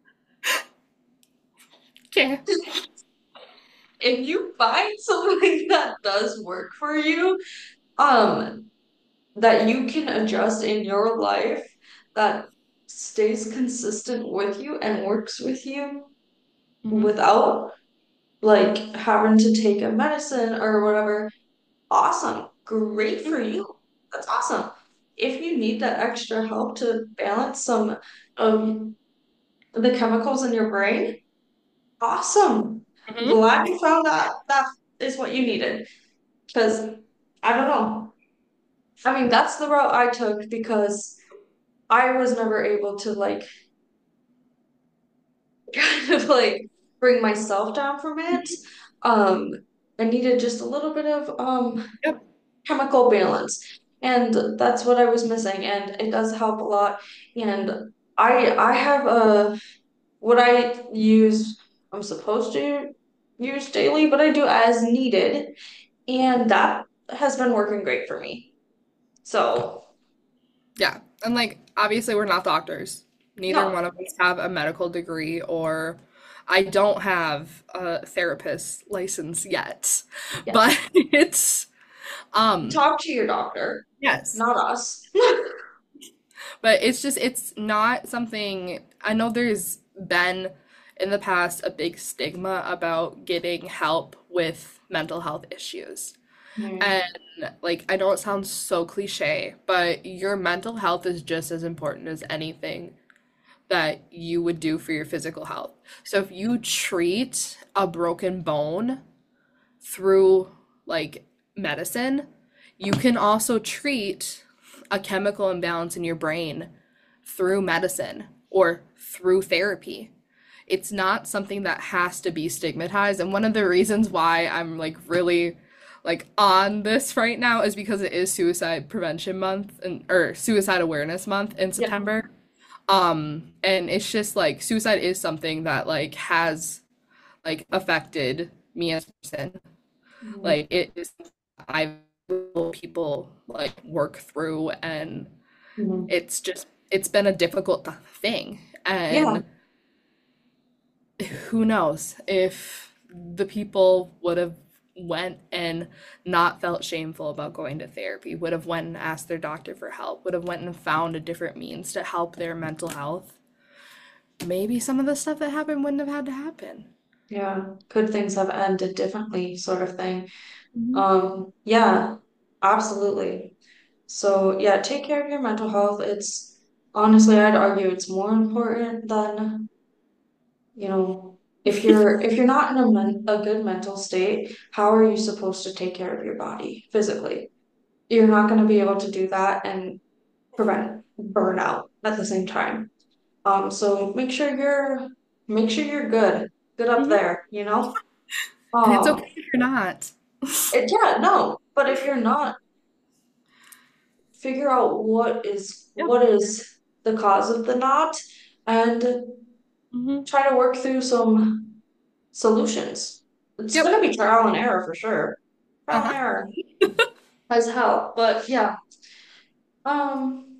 Okay. If you find something that does work for you, um, that you can adjust in your life, that stays consistent with you and works with you Hmm. without like having to take a medicine or whatever, awesome. Great for you. That's awesome. If you need that extra help to balance some of the chemicals in your brain, awesome. Hmm. Glad you found that that is what you needed. Because I don't know. I mean, that's the route I took because I was never able to like kind of like bring myself down from it. Um, I needed just a little bit of um Yep. chemical balance. And that's what I was missing, and it does help a lot. And I I have a what I use I'm supposed to use daily, but I do as needed, and that has been working great for me. So, Yeah. And like, obviously, we're not doctors. Neither no, one of us have a medical degree, or I don't have a therapist license yet. yes. But it's, um, Talk to your doctor, yes. not us. But it's just, it's not something, I know there's been in the past a big stigma about getting help with mental health issues. Hmm. And like, I know it sounds so cliche, but your mental health is just as important as anything that you would do for your physical health. So if you treat a broken bone through like medicine, you can also treat a chemical imbalance in your brain through medicine or through therapy. It's not something that has to be stigmatized. And one of the reasons why I'm like really like on this right now is because it is suicide prevention month and or suicide awareness month in Yeah. September. Um, and it's just like suicide is something that like has like affected me as a person. Mhm. Like it is I will people like work through, and Mhm. it's just it's been a difficult thing. Yeah. And who knows if the people would have went and not felt shameful about going to therapy, would have went and asked their doctor for help, would have went and found a different means to help their mental health, maybe some of the stuff that happened wouldn't have had to happen. Yeah. Could things have ended differently, sort of thing. Mhm. Um, yeah, absolutely. So yeah, take care of your mental health. It's honestly, I'd argue it's more important than, you know, if you're if you're not in a men a good mental state, how are you supposed to take care of your body physically? You're not going to be able to do that and prevent burnout at the same time. Um, so make sure you're make sure you're good, good up Mhm. there, you know? And it's okay Um, if you're not. it, yeah, no, but if you're not, figure out what is Yep. what is the cause of the knot and Hmm. try to work through some solutions. It's Yep. gonna be trial and error for sure. Trial and Uh-huh. error as hell. But yeah. Um,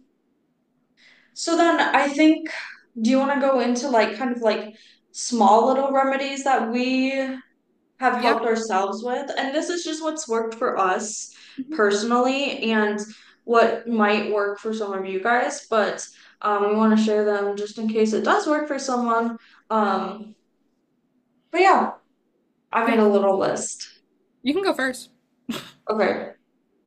so then I think, do you want to go into like kind of like small little remedies that we have Yep. helped ourselves with? And this is just what's worked for us Mhm. personally and what might work for some of you guys, but um, we want to share them just in case it does work for someone. Um, but yeah, I made Okay. a little list. You can go first. Okay.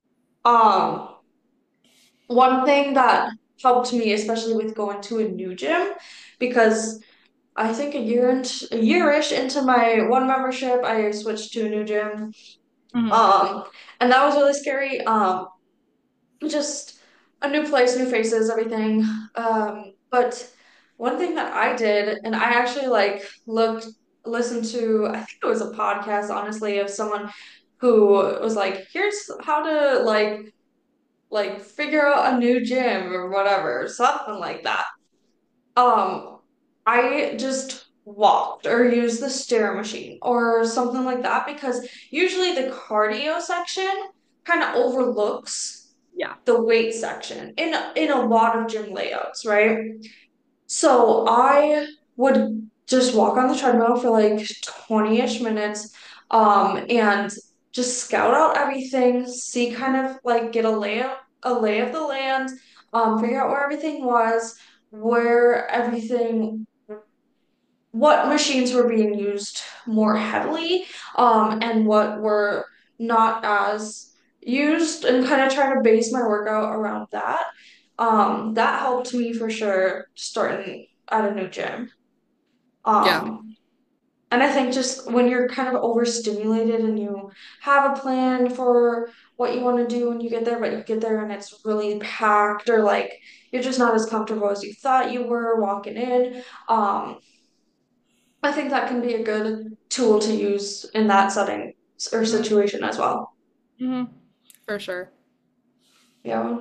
Um, One thing that helped me, especially with going to a new gym, because I think a year into a year-ish into my one membership, I switched to a new gym. Hmm. Um, and that was really scary. Um, just a new place, new faces, everything. Um, but one thing that I did, and I actually like looked, listened to, I think it was a podcast, honestly, of someone. who was like, here's how to like like figure out a new gym or whatever, something like that. Um, I just walked or used the stair machine or something like that because usually the cardio section kind of overlooks Yeah. the weight section in in a lot of gym layouts, right? So I would just walk on the treadmill for like twenty-ish minutes, um, and just scout out everything, see kind of like get a layout, a lay of the land, um, figure out where everything was, where everything, what machines were being used more heavily, um, and what were not as used, and kind of try to base my workout around that. Um, that helped me for sure starting at a new gym. Yeah. Um, and I think just when you're kind of overstimulated and you have a plan for what you want to do when you get there, but you get there and it's really packed, or like you're just not as comfortable as you thought you were walking in. Um, I think that can be a good tool to use in that setting or Hmm. situation as well. Hmm. For sure. Yeah,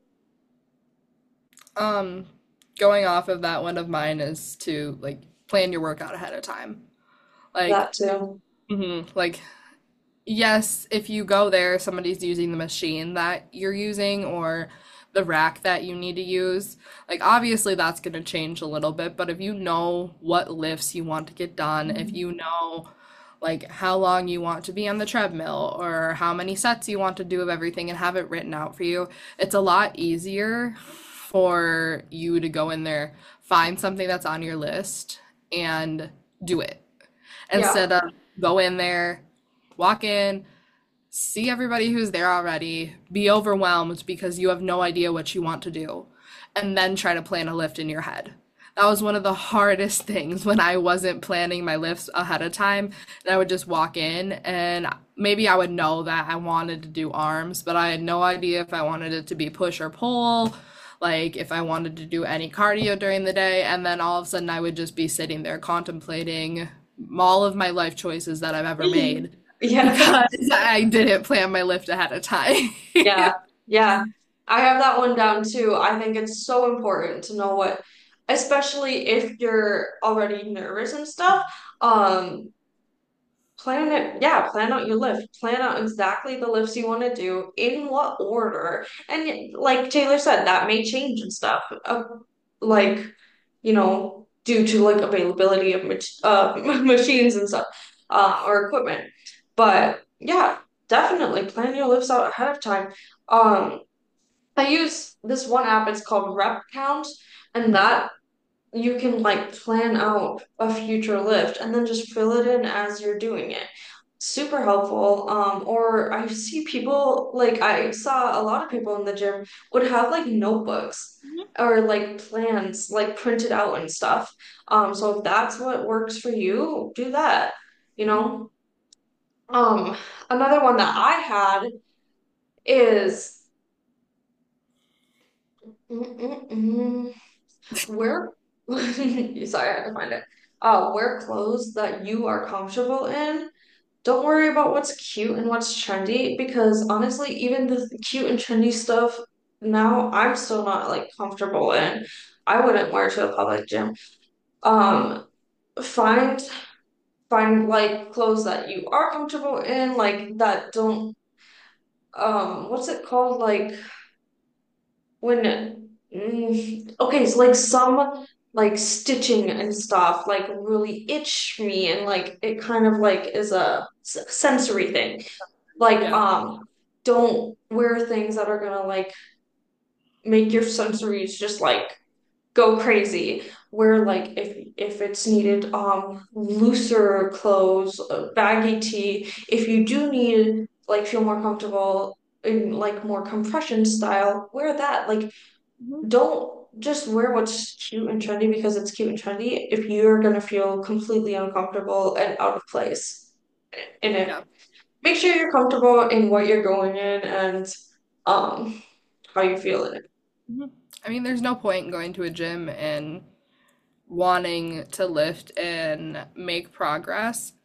Um, Going off of that, one of mine is to like plan your workout ahead of time. Like, that too. mhm, like yes, if you go there, somebody's using the machine that you're using or the rack that you need to use. Like, obviously, that's going to change a little bit, but if you know what lifts you want to get done, if Mhm. you know like how long you want to be on the treadmill or how many sets you want to do of everything and have it written out for you, it's a lot easier for you to go in there, find something that's on your list, and do it Yeah. instead of go in there, walk in, see everybody who's there already, be overwhelmed because you have no idea what you want to do, and then try to plan a lift in your head. That was one of the hardest things when I wasn't planning my lifts ahead of time. And I would just walk in and maybe I would know that I wanted to do arms, but I had no idea if I wanted it to be push or pull, like if I wanted to do any cardio during the day. And then all of a sudden I would just be sitting there contemplating all of my life choices that I've ever made Yeah. because I didn't plan my lift ahead of time. Yeah, yeah. I have that one down too. I think it's so important to know what, especially if you're already nervous and stuff, um, plan it, yeah, plan out your lift. Plan out exactly the lifts you want to do, in what order. And like Taylor said, that may change and stuff. Uh, like, you know, due to like availability of mach uh, machines and stuff, uh, or equipment. But yeah, definitely plan your lifts out ahead of time. Um, I use this one app, it's called Rep Count, and that you can like plan out a future lift and then just fill it in as you're doing it. Super helpful. Um, or I see people like I saw a lot of people in the gym would have like notebooks or like plans like printed out and stuff. Um, so if that's what works for you, do that, you know? Um, another one that I had is mm, mm, mm. Wear, sorry, I had to find it. Uh, wear clothes that you are comfortable in. Don't worry about what's cute and what's trendy because honestly, even the cute and trendy stuff now, I'm still not like comfortable in. I wouldn't wear to a public gym. Um, find find like clothes that you are comfortable in, like that don't um, what's it called? Like when mm, okay, so like some like stitching and stuff like really itch me and like it kind of like is a s- sensory thing. Like Yeah. um don't wear things that are gonna like make your sensories just like go crazy. Wear like if if it's needed um looser clothes, uh, baggy tee. If you do need like feel more comfortable in like more compression style, wear that. Like Mhm. don't just wear what's cute and trendy because it's cute and trendy if you're gonna feel completely uncomfortable and out of place in it. Yeah. Make sure you're comfortable in what you're going in and um how you feel in it. Mhm. I mean, there's no point in going to a gym and wanting to lift and make progress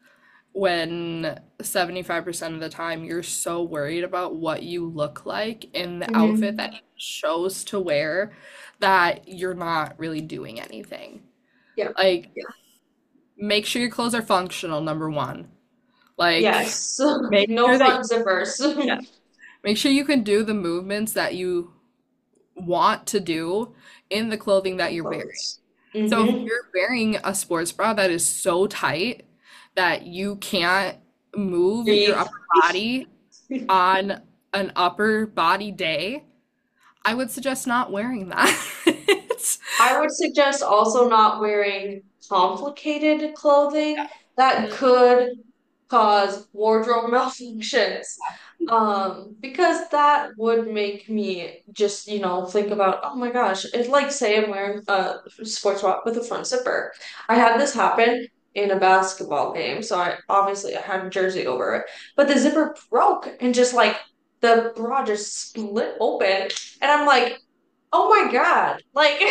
when seventy-five percent of the time you're so worried about what you look like in the outfit Hmm. that you chose to wear that you're not really doing anything. Yeah. Like, Yeah. make sure your clothes are functional, number one. Like, Yes. make No sure that, front zippers. yeah, make sure you can do the movements that you want to do in the clothing that you're wearing. Clothes. So if Hmm. you're wearing a sports bra that is so tight that you can't move your Breathe. upper body on an upper body day, I would suggest not wearing that. It's- I would suggest also not wearing complicated clothing that Mhm. could cause wardrobe malfunctions. Um, because that would make me just, you know, think about, oh my gosh, it's like say I'm wearing a sports bra with a front zipper. I had this happen in a basketball game, so I obviously I had a jersey over it, but the zipper broke and just like the bra just split open, and I'm like, oh my God, like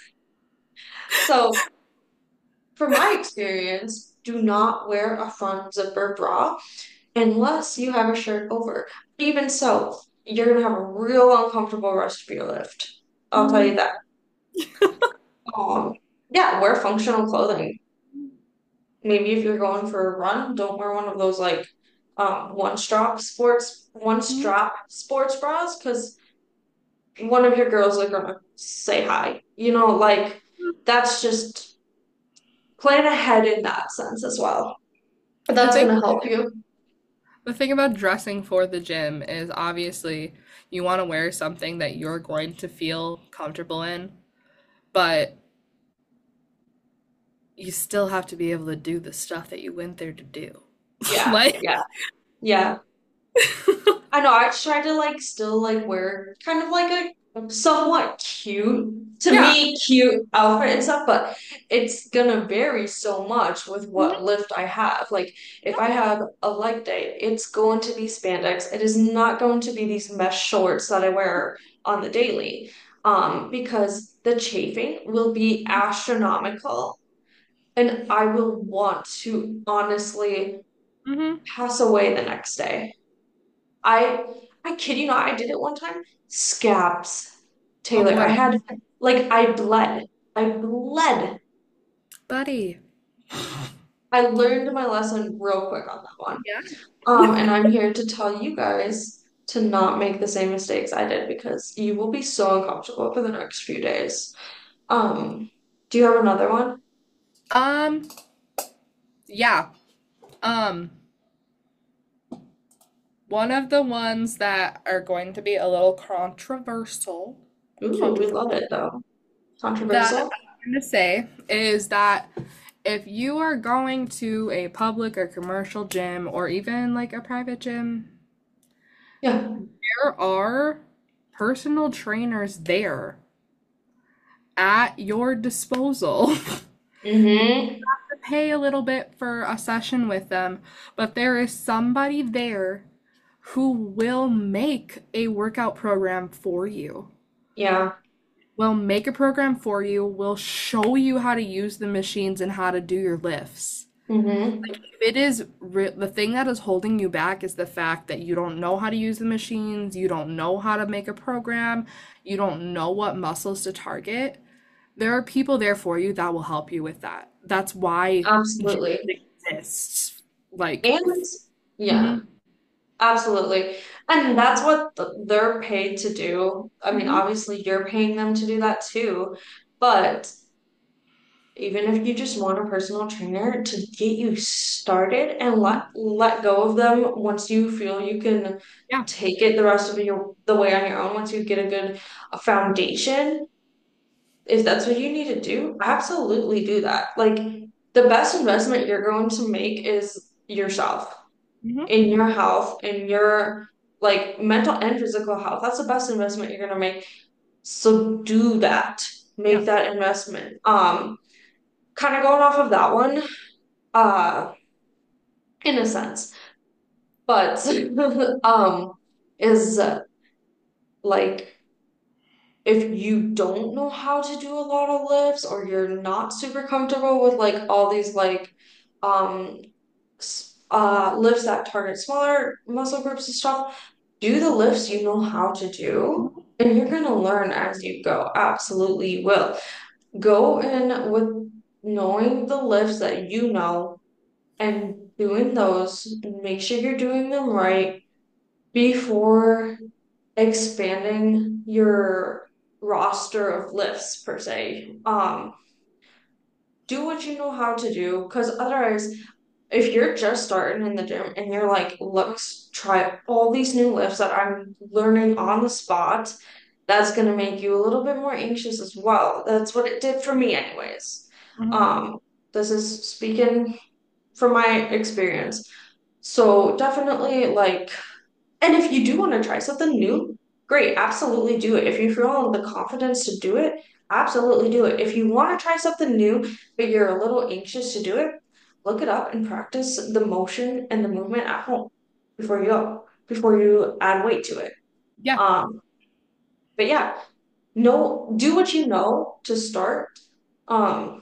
so from my experience, do not wear a front zipper bra unless you have a shirt over. Even so, you're gonna have a real uncomfortable rest of your lift. I'll tell you Mhm. that. Um, yeah, wear functional clothing. Maybe if you're going for a run, don't wear one of those like um one strap sports one Mhm. strap sports bras because one of your girls are gonna say hi. You know, like that's just plan ahead in that sense as well. The That's thing gonna help you. the thing about dressing for the gym is obviously you want to wear something that you're going to feel comfortable in, but you still have to be able to do the stuff that you went there to do. Yeah, Like, yeah, yeah. I know. I try to like still like wear kind of like a somewhat cute, to yeah. me, cute outfit and stuff, but it's gonna vary so much with what lift I have. Like if I have a leg day, it's going to be spandex. It is not going to be these mesh shorts that I wear on the daily. Um, because the chafing will be astronomical and I will want to honestly Hmm. pass away the next day. I I kid you not, I did it one time. Scabs. Oh, Taylor, I buddy. had like I bled. I bled. Buddy. I learned my lesson real quick on that one. Yeah. Um, and I'm here to tell you guys to not make the same mistakes I did because you will be so uncomfortable for the next few days. Um, do you have another one? Um, yeah. Um, One of the ones that are going to be a little controversial, Ooh, we love it though. that Controversial? I'm going to say is that if you are going to a public or commercial gym or even like a private gym, Yeah. there are personal trainers there at your disposal. Mm-hmm. Pay a little bit for a session with them, but there is somebody there who will make a workout program for you. Yeah. Will make a program for you, will show you how to use the machines and how to do your lifts. Mm-hmm. If it is re- the thing that is holding you back is the fact that you don't know how to use the machines, you don't know how to make a program, you don't know what muscles to target. There are people there for you that will help you with that. That's why gyms Absolutely. exist. Like, And yeah. mhm, Absolutely. And that's what th- they're paid to do. I mean, mhm, obviously, you're paying them to do that too. But even if you just want a personal trainer to get you started and let let go of them once you feel you can yeah, take it the rest of your the way on your own, once you get a good a foundation, if that's what you need to do, absolutely do that. Like the best investment you're going to make is yourself mhm, in your health, in your like mental and physical health. That's the best investment you're gonna make. So do that. yeah, Make that investment. Um, kind of going off of that one, uh, in a sense, but um, is uh, like if you don't know how to do a lot of lifts or you're not super comfortable with like all these like um uh, lifts that target smaller muscle groups and stuff. Do the lifts you know how to do, and you're gonna learn as you go. Absolutely you will. Go in with knowing the lifts that you know and doing those. Make sure you're doing them right before expanding your roster of lifts per se. Um, do what you know how to do, because otherwise, if you're just starting in the gym and you're like, let's try all these new lifts that I'm learning on the spot, that's gonna make you a little bit more anxious as well. That's what it did for me, anyways. Mhm. Um, this is speaking from my experience. So definitely like, and if you do want to try something new, great, absolutely do it. If you feel the confidence to do it, absolutely do it. If you want to try something new, but you're a little anxious to do it, look it up and practice the motion and the movement at home before you go, before you add weight to it. Yeah. Um, but yeah, know, do what you know to start, um,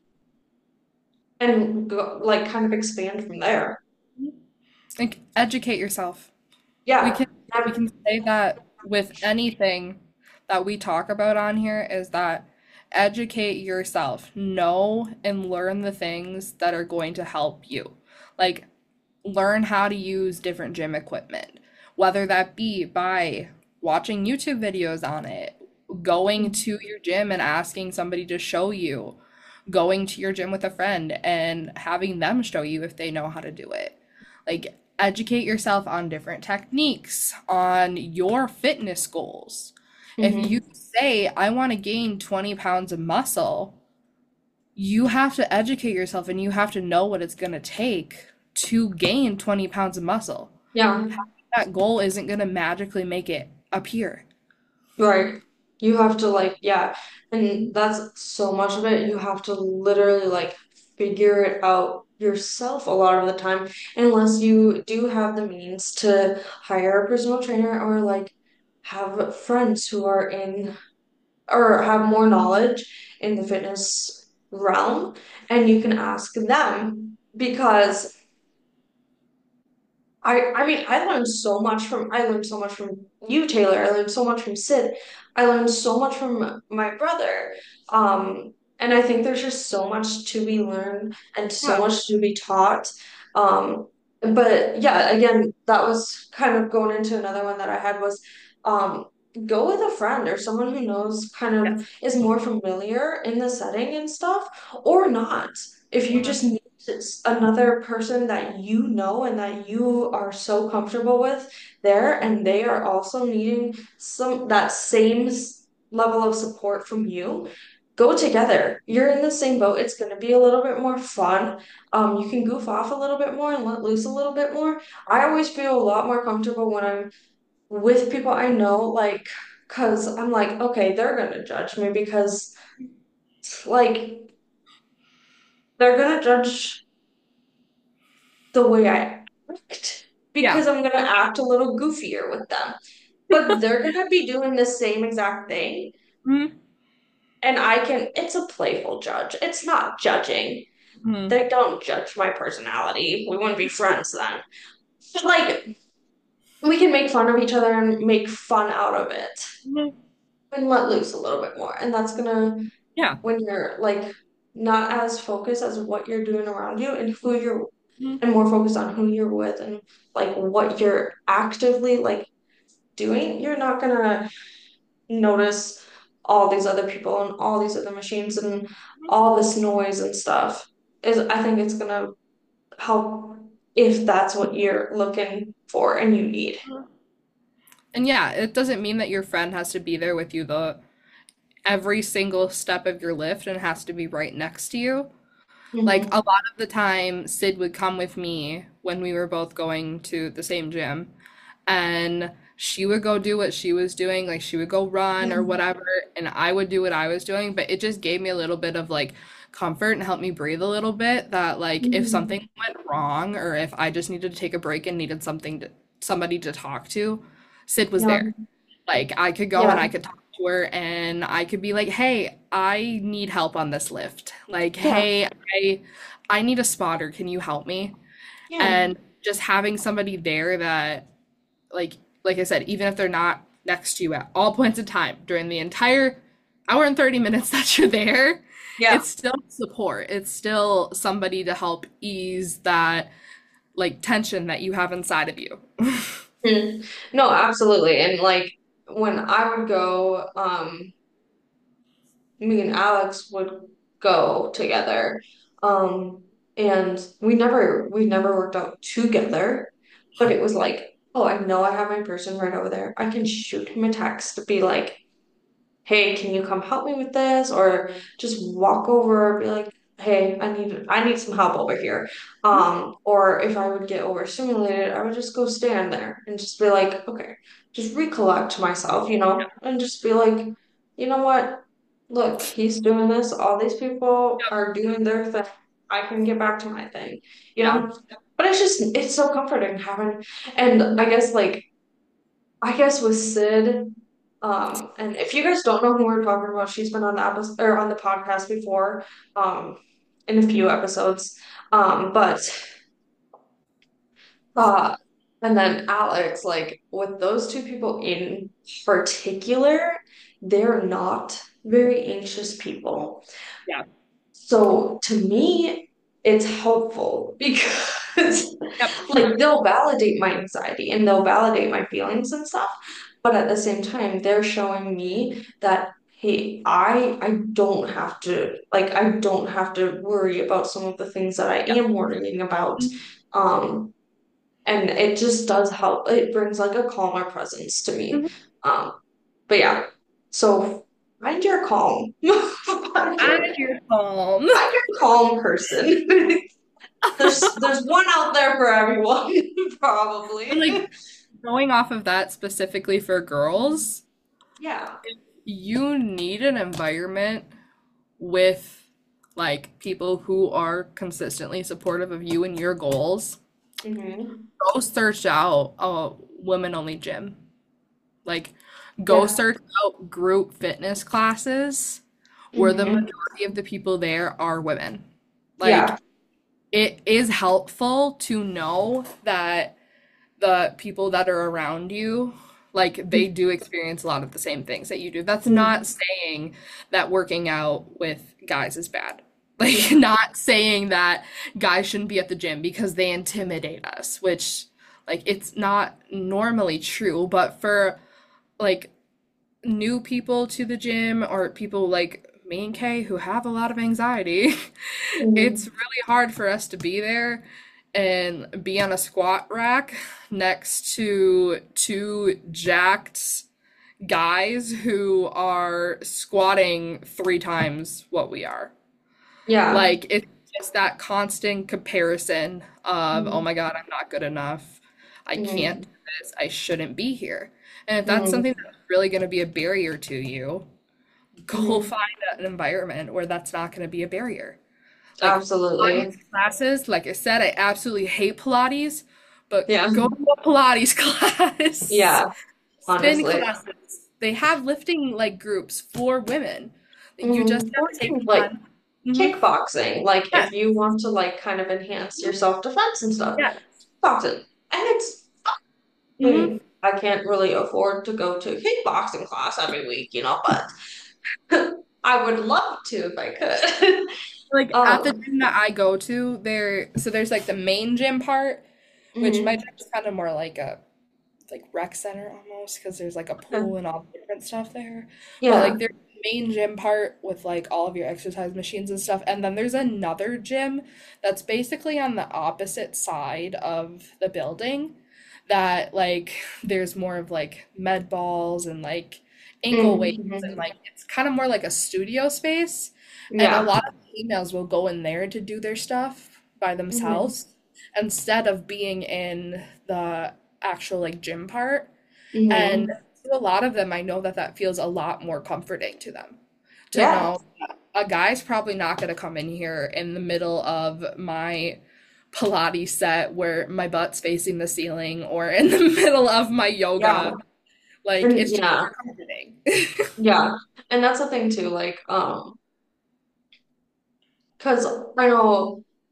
and go, like kind of expand from there. Like educate yourself. We Yeah. can we can say that with anything that we talk about on here is that educate yourself. Know and learn the things that are going to help you. Like learn how to use different gym equipment, whether that be by watching YouTube videos on it, going to your gym and asking somebody to show you, going to your gym with a friend and having them show you if they know how to do it. Like, educate yourself on different techniques, on your fitness goals. If you Mm-hmm. say, I want to gain twenty pounds of muscle, you have to educate yourself and you have to know what it's going to take to gain twenty pounds of muscle. Yeah. That goal isn't going to magically make it appear. Right. You have to like, yeah. And that's so much of it. You have to literally like figure it out yourself a lot of the time, unless you do have the means to hire a personal trainer or like have friends who are in or have more knowledge in the fitness realm, and you can ask them because I I mean I learned so much from I learned so much from you, Taylor. I learned so much from Sid. I learned so much from my brother. Um, and I think there's just so much to be learned and so Yeah. much to be taught. Um, but yeah, again, that was kind of going into another one that I had was um go with a friend or someone who knows kind of Yes. is more familiar in the setting and stuff, or not. If you just need it's another person that you know and that you are so comfortable with there, and they are also needing some that same s- level of support from you, go together. You're in the same boat. It's going to be a little bit more fun. Um, you can goof off a little bit more and let loose a little bit more. I always feel a lot more comfortable when I'm with people I know, like, because I'm like, okay, they're going to judge me because, like, they're going to judge the way I act Yeah. because I'm gonna act a little goofier with them. But they're gonna be doing the same exact thing, Mhm. and I can, it's a playful judge. It's not judging. Mhm. They don't judge my personality. We wouldn't be friends then. But like, we can make fun of each other and make fun out of it Mhm. and let loose a little bit more. And that's gonna, Yeah. when you're like not as focused as what you're doing around you and who you're, Mhm. and more focused on who you're with and like what you're actively like doing, you're not gonna notice all these other people and all these other machines and all this noise and stuff. Is I think it's gonna help if that's what you're looking for and you need. And yeah, it doesn't mean that your friend has to be there with you the every single step of your lift and has to be right next to you. Like a Mm-hmm. lot of the time, Sid would come with me when we were both going to the same gym, and she would go do what she was doing, like she would go run or Yeah. whatever, and I would do what I was doing, but it just gave me a little bit of like comfort and helped me breathe a little bit that like if Mm-hmm. something went wrong or if I just needed to take a break and needed something to somebody to talk to, Sid was Yeah. there. Like I could go and Yeah. I could talk to her and I could be like, "Hey, I need help on this lift." Like, Yeah. "Hey, I I need a spotter. Can you help me?" Yeah. And just having somebody there that like like I said, even if they're not next to you at all points in time during the entire hour and thirty minutes that you're there, Yeah. it's still support. It's still somebody to help ease that like tension that you have inside of you. Mm. No, absolutely. And like when I would go, um, me and Alex would go together. Um, and we never we never worked out together, but it was like, oh, I know I have my person right over there. I can shoot him a text to be like, hey, can you come help me with this? Or just walk over and be like, hey, I need I need some help over here. Um, or if I would get overstimulated, I would just go stand there and just be like, okay, just recollect myself, you know, and just be like, you know what? Look, he's doing this. All these people are doing their thing. I can get back to my thing, you Yeah. know? But it's just it's so comforting having, and I guess like I guess with Sid, um, and if you guys don't know who we're talking about, she's been on the episode or on the podcast before, um, in a few episodes. Um, but uh, and then Alex, like with those two people in particular, they're not very anxious people. Yeah. So to me, it's helpful because Yep. like they'll validate my anxiety and they'll validate my feelings and stuff, but at the same time, they're showing me that hey, I I don't have to like I don't have to worry about some of the things that I Yep. am worrying about. Um, and it just does help. It brings like a calmer presence to me. Mhm. Um, but yeah, so find your calm. Find And your you're calm. I'm a calm person. There's there's one out there for everyone, But probably. like going off of that specifically for girls, Yeah. you need an environment with like people who are consistently supportive of you and your goals. Hmm. Go search out a women only gym. Like go Yeah. search out group fitness classes where the Hmm. majority of the people there are women. Yeah. Like it is helpful to know that the people that are around you, like they do experience a lot of the same things that you do. That's not Mhm. saying that working out with guys is bad. Like, Yeah. not saying that guys shouldn't be at the gym because they intimidate us, which, like, it's not normally true. But for, like, new people to the gym or people like me and Kay who have a lot of anxiety, it's Mhm. really hard for us to be there and be on a squat rack next to two jacked guys who are squatting three times what we are. Yeah. Like it's just that constant comparison of, oh Mhm. my God, I'm not good enough. I can't Mhm. do this. I shouldn't be here. And if that's Mhm. something that's really going to be a barrier to you, go Mhm. find an environment where that's not going to be a barrier. Like Absolutely. Pilates classes, like I said, I absolutely hate Pilates, but Yeah. go to a Pilates class. Yeah. Spin Honestly. classes. They have lifting like groups for women that you just Mhm. have Or to take even, like on. Hmm. kickboxing, like Yeah, if you want to like kind of enhance your self-defense and stuff, yeah. boxing. And it's I Hmm. mean, I can't really afford to go to a kickboxing class every week, you know, but I would love to if I could. Like at the Um, gym that I go to, there so there's like the main gym part, which my mhm. gym is kind of more like a like rec center almost because there's like a Okay. pool and all the different stuff there. But Yeah. like there's the main gym part with like all of your exercise machines and stuff, and then there's another gym that's basically on the opposite side of the building that like there's more of like med balls and like ankle weights and Mhm. like it's kind of more like a studio space and a Yeah. lot of females will go in there to do their stuff by Mhm. themselves instead of being in the actual like gym part. And Mhm. to a lot of them, I know that that feels a lot more comforting to them to Yeah. know that a guy's probably not going to come in here in the middle of my Pilates set where my butt's facing the ceiling or in the middle of my Yeah. yoga. Like And it's just yeah. more comforting. Yeah. And that's the thing too, like, um, because I know.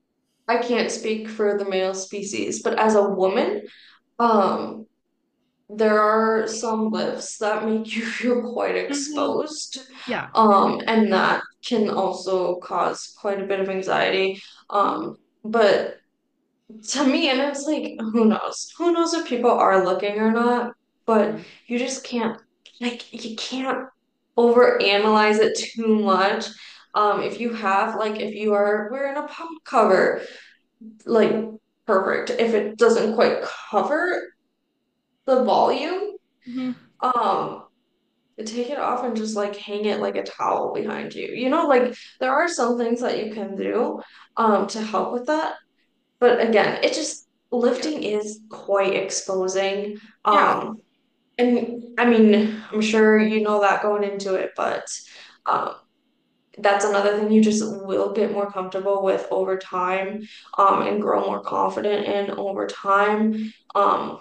I can't speak for the male species, but as a woman, um, there are some lifts that make you feel quite Hmm. exposed, Yeah. um, and that can also cause quite a bit of anxiety. Um, but to me, and it's like, who knows? Who knows if people are looking or not? But Mhm. you just can't, like, you can't overanalyze it too much. Um, if you have, like, if you are wearing a pump cover, like, perfect. If it doesn't quite cover the volume, Mhm. um, take it off and just like hang it like a towel behind you. You know, like there are some things that you can do um to help with that. But again, it just lifting is quite exposing. Yeah. Um, and I mean, I'm sure you know that going into it, but um that's another thing you just will get more comfortable with over time, um, and grow more confident in over time. Um,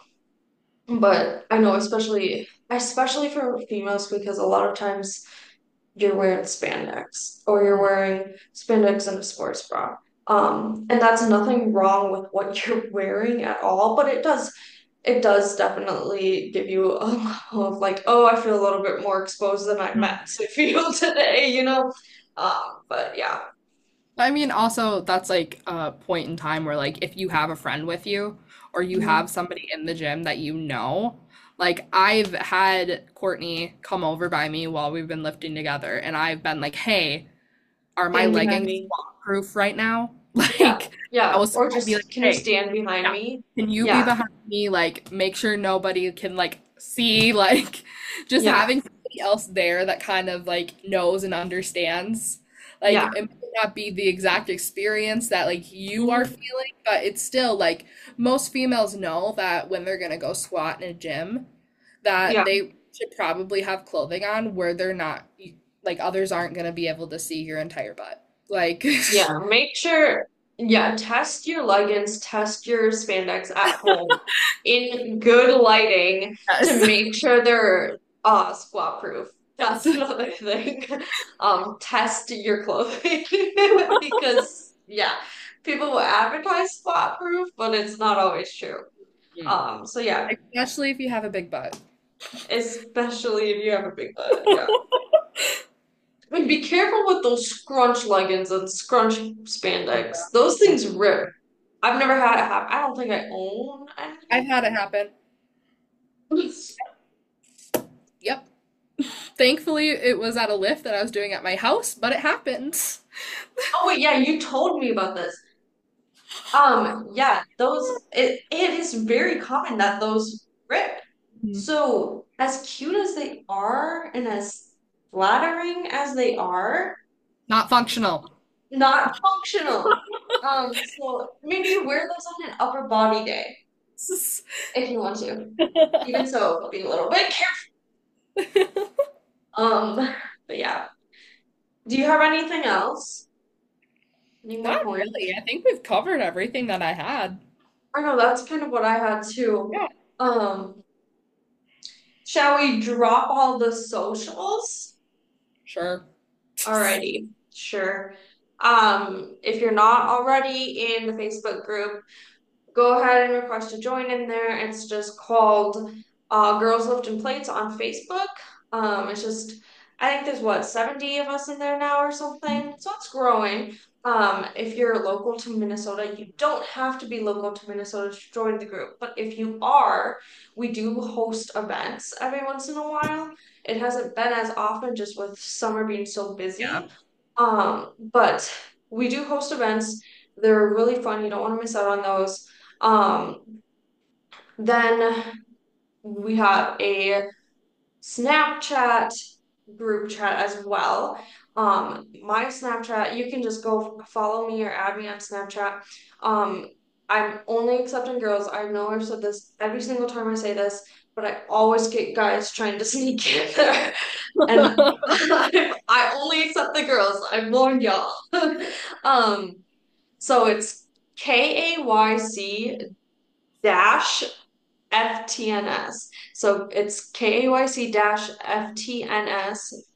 but I know especially especially for females because a lot of times you're wearing spandex or you're wearing spandex and a sports bra. Um, and that's nothing wrong with what you're wearing at all, but it does it does definitely give you a level of like, oh, I feel a little bit more exposed than I Mhm. meant to feel today, you know? Um, but yeah. I mean, also that's like a point in time where like if you have a friend with you or you have Mhm. somebody in the gym that you know, like I've had Courtney come over by me while we've been lifting together and I've been like, "Hey, are my Stand behind leggings me. squat proof right now?" Yeah. Like I Yeah. was Or I'd be like, just can you "Hey, stand behind yeah, me? can you be Yeah. behind me? Like make sure nobody can like see like just Yeah. having somebody else there that kind of like knows and understands. Like Yeah. it might not be the exact experience that like you are Mhm. feeling, but it's still like most females know that when they're gonna go squat in a gym, that Yeah. they should probably have clothing on where they're not like others aren't gonna be able to see your entire butt. Like Yeah, make sure, yeah, test your leggings, test your spandex at home in good lighting to yes. make sure they're uh squat proof. That's another thing. Um, test your clothing because yeah, people will advertise squat proof, but it's not always true. Mm. Um, so yeah, Especially if you have a big butt. especially if you have a big butt, yeah. And be careful with those scrunch leggings and scrunch spandex. Those things rip. I've never had it happen. I don't think I own I've any. had it happen. Yep. Thankfully, it was at a lift that I was doing at my house, but it happens. Oh wait, yeah, you told me about this. Um, yeah, those it it is very common that those rip. Mhm. So as cute as they are and as flattering as they are, Not functional. not functional. Um, so maybe wear those on an upper body day if you want to. Even so, be a little bit careful. Um, but yeah. Do you have anything else? Any more Not points? really. I think we've covered everything that I had. I know that's kind of what I had too. Yeah. Um, shall we drop all the socials? Sure. Alrighty, sure. Um, if you're not already in the Facebook group, go ahead and request to join in there. It's just called uh, Girls Lifting Plates on Facebook. Um, it's just, I think there's what, seventy of us in there now or something. So it's growing. Um, if you're local to Minnesota, you don't have to be local to Minnesota to join the group. But if you are, we do host events every once in a while. It hasn't been as often just with summer being so Yeah. busy. Um, but we do host events. They're really fun. You don't want to miss out on those. Um, then we have a Snapchat group chat as well. Um, my Snapchat, you can just go follow me or add me on Snapchat. Um, I'm only accepting girls. I know I've said this every single time I say this, but I always get guys trying to sneak in there. And I only accept the girls. I warned y'all. Um, so it's K A Y C dash F T N S. So it's K A Y C dash F T N S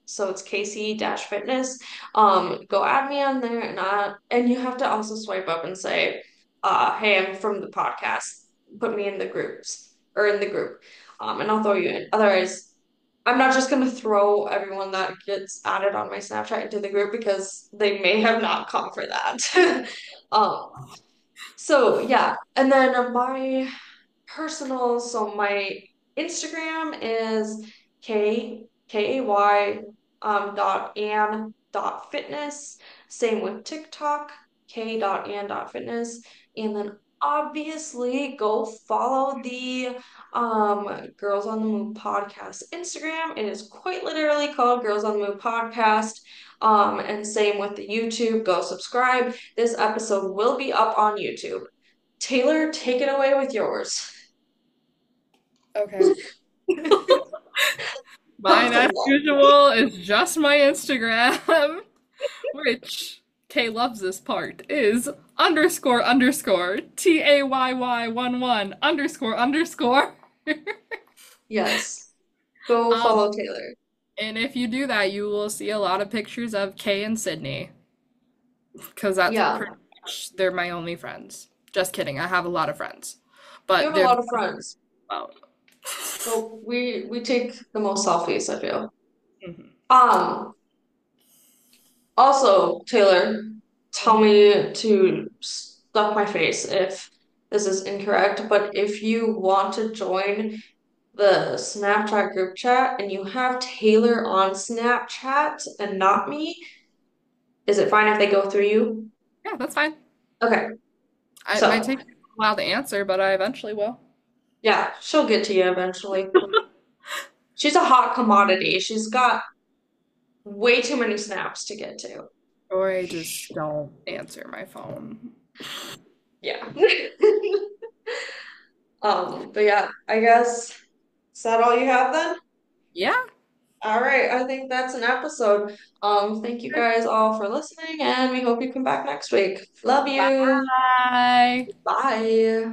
So it's Casey dash fitness. Um, go add me on there and I, and you have to also swipe up and say, uh, hey, I'm from the podcast. Put me in the groups or in the group. Um, and I'll throw you in. Otherwise, I'm not just gonna throw everyone that gets added on my Snapchat into the group because they may have not come for that. Um, so yeah, and then uh, my personal, so my Instagram is K K A Y um dot Ann dot fitness. Same with TikTok, K dot Ann dot fitness. And then obviously go follow the um Girls on the Move podcast Instagram. It is quite literally called Girls on the Move podcast. Um, and same with the YouTube. Go subscribe. This episode will be up on YouTube. Taylor, take it away with yours. Okay. Of Mine, the as law. usual, is just my Instagram, which Kay loves this part, is underscore underscore T A Y Y one one underscore underscore. Yes. Go Um, follow Taylor. and if you do that, you will see a lot of pictures of Kay and Sydney, because that's Yeah. pretty much, they're my only friends. Just kidding, I have a lot of friends, You but have a they're lot of friends. well. So we we take the most selfies, I feel. Mhm. Um, also, Taylor, tell Mhm. me to stuff my face if this is incorrect, but if you want to join the Snapchat group chat and you have Taylor on Snapchat and not me, is it fine if they go through you? Yeah, that's fine. Okay, I, it might so take a while to answer, but I eventually will. yeah, she'll get to you eventually. She's a hot commodity. She's got way too many snaps to get to. Or I just don't answer my phone. Yeah. Um, but yeah, I guess is that all you have then? Yeah. All right, I think that's an episode. Um, thank you guys all for listening, and we hope you come back next week. Love you. Bye. Bye.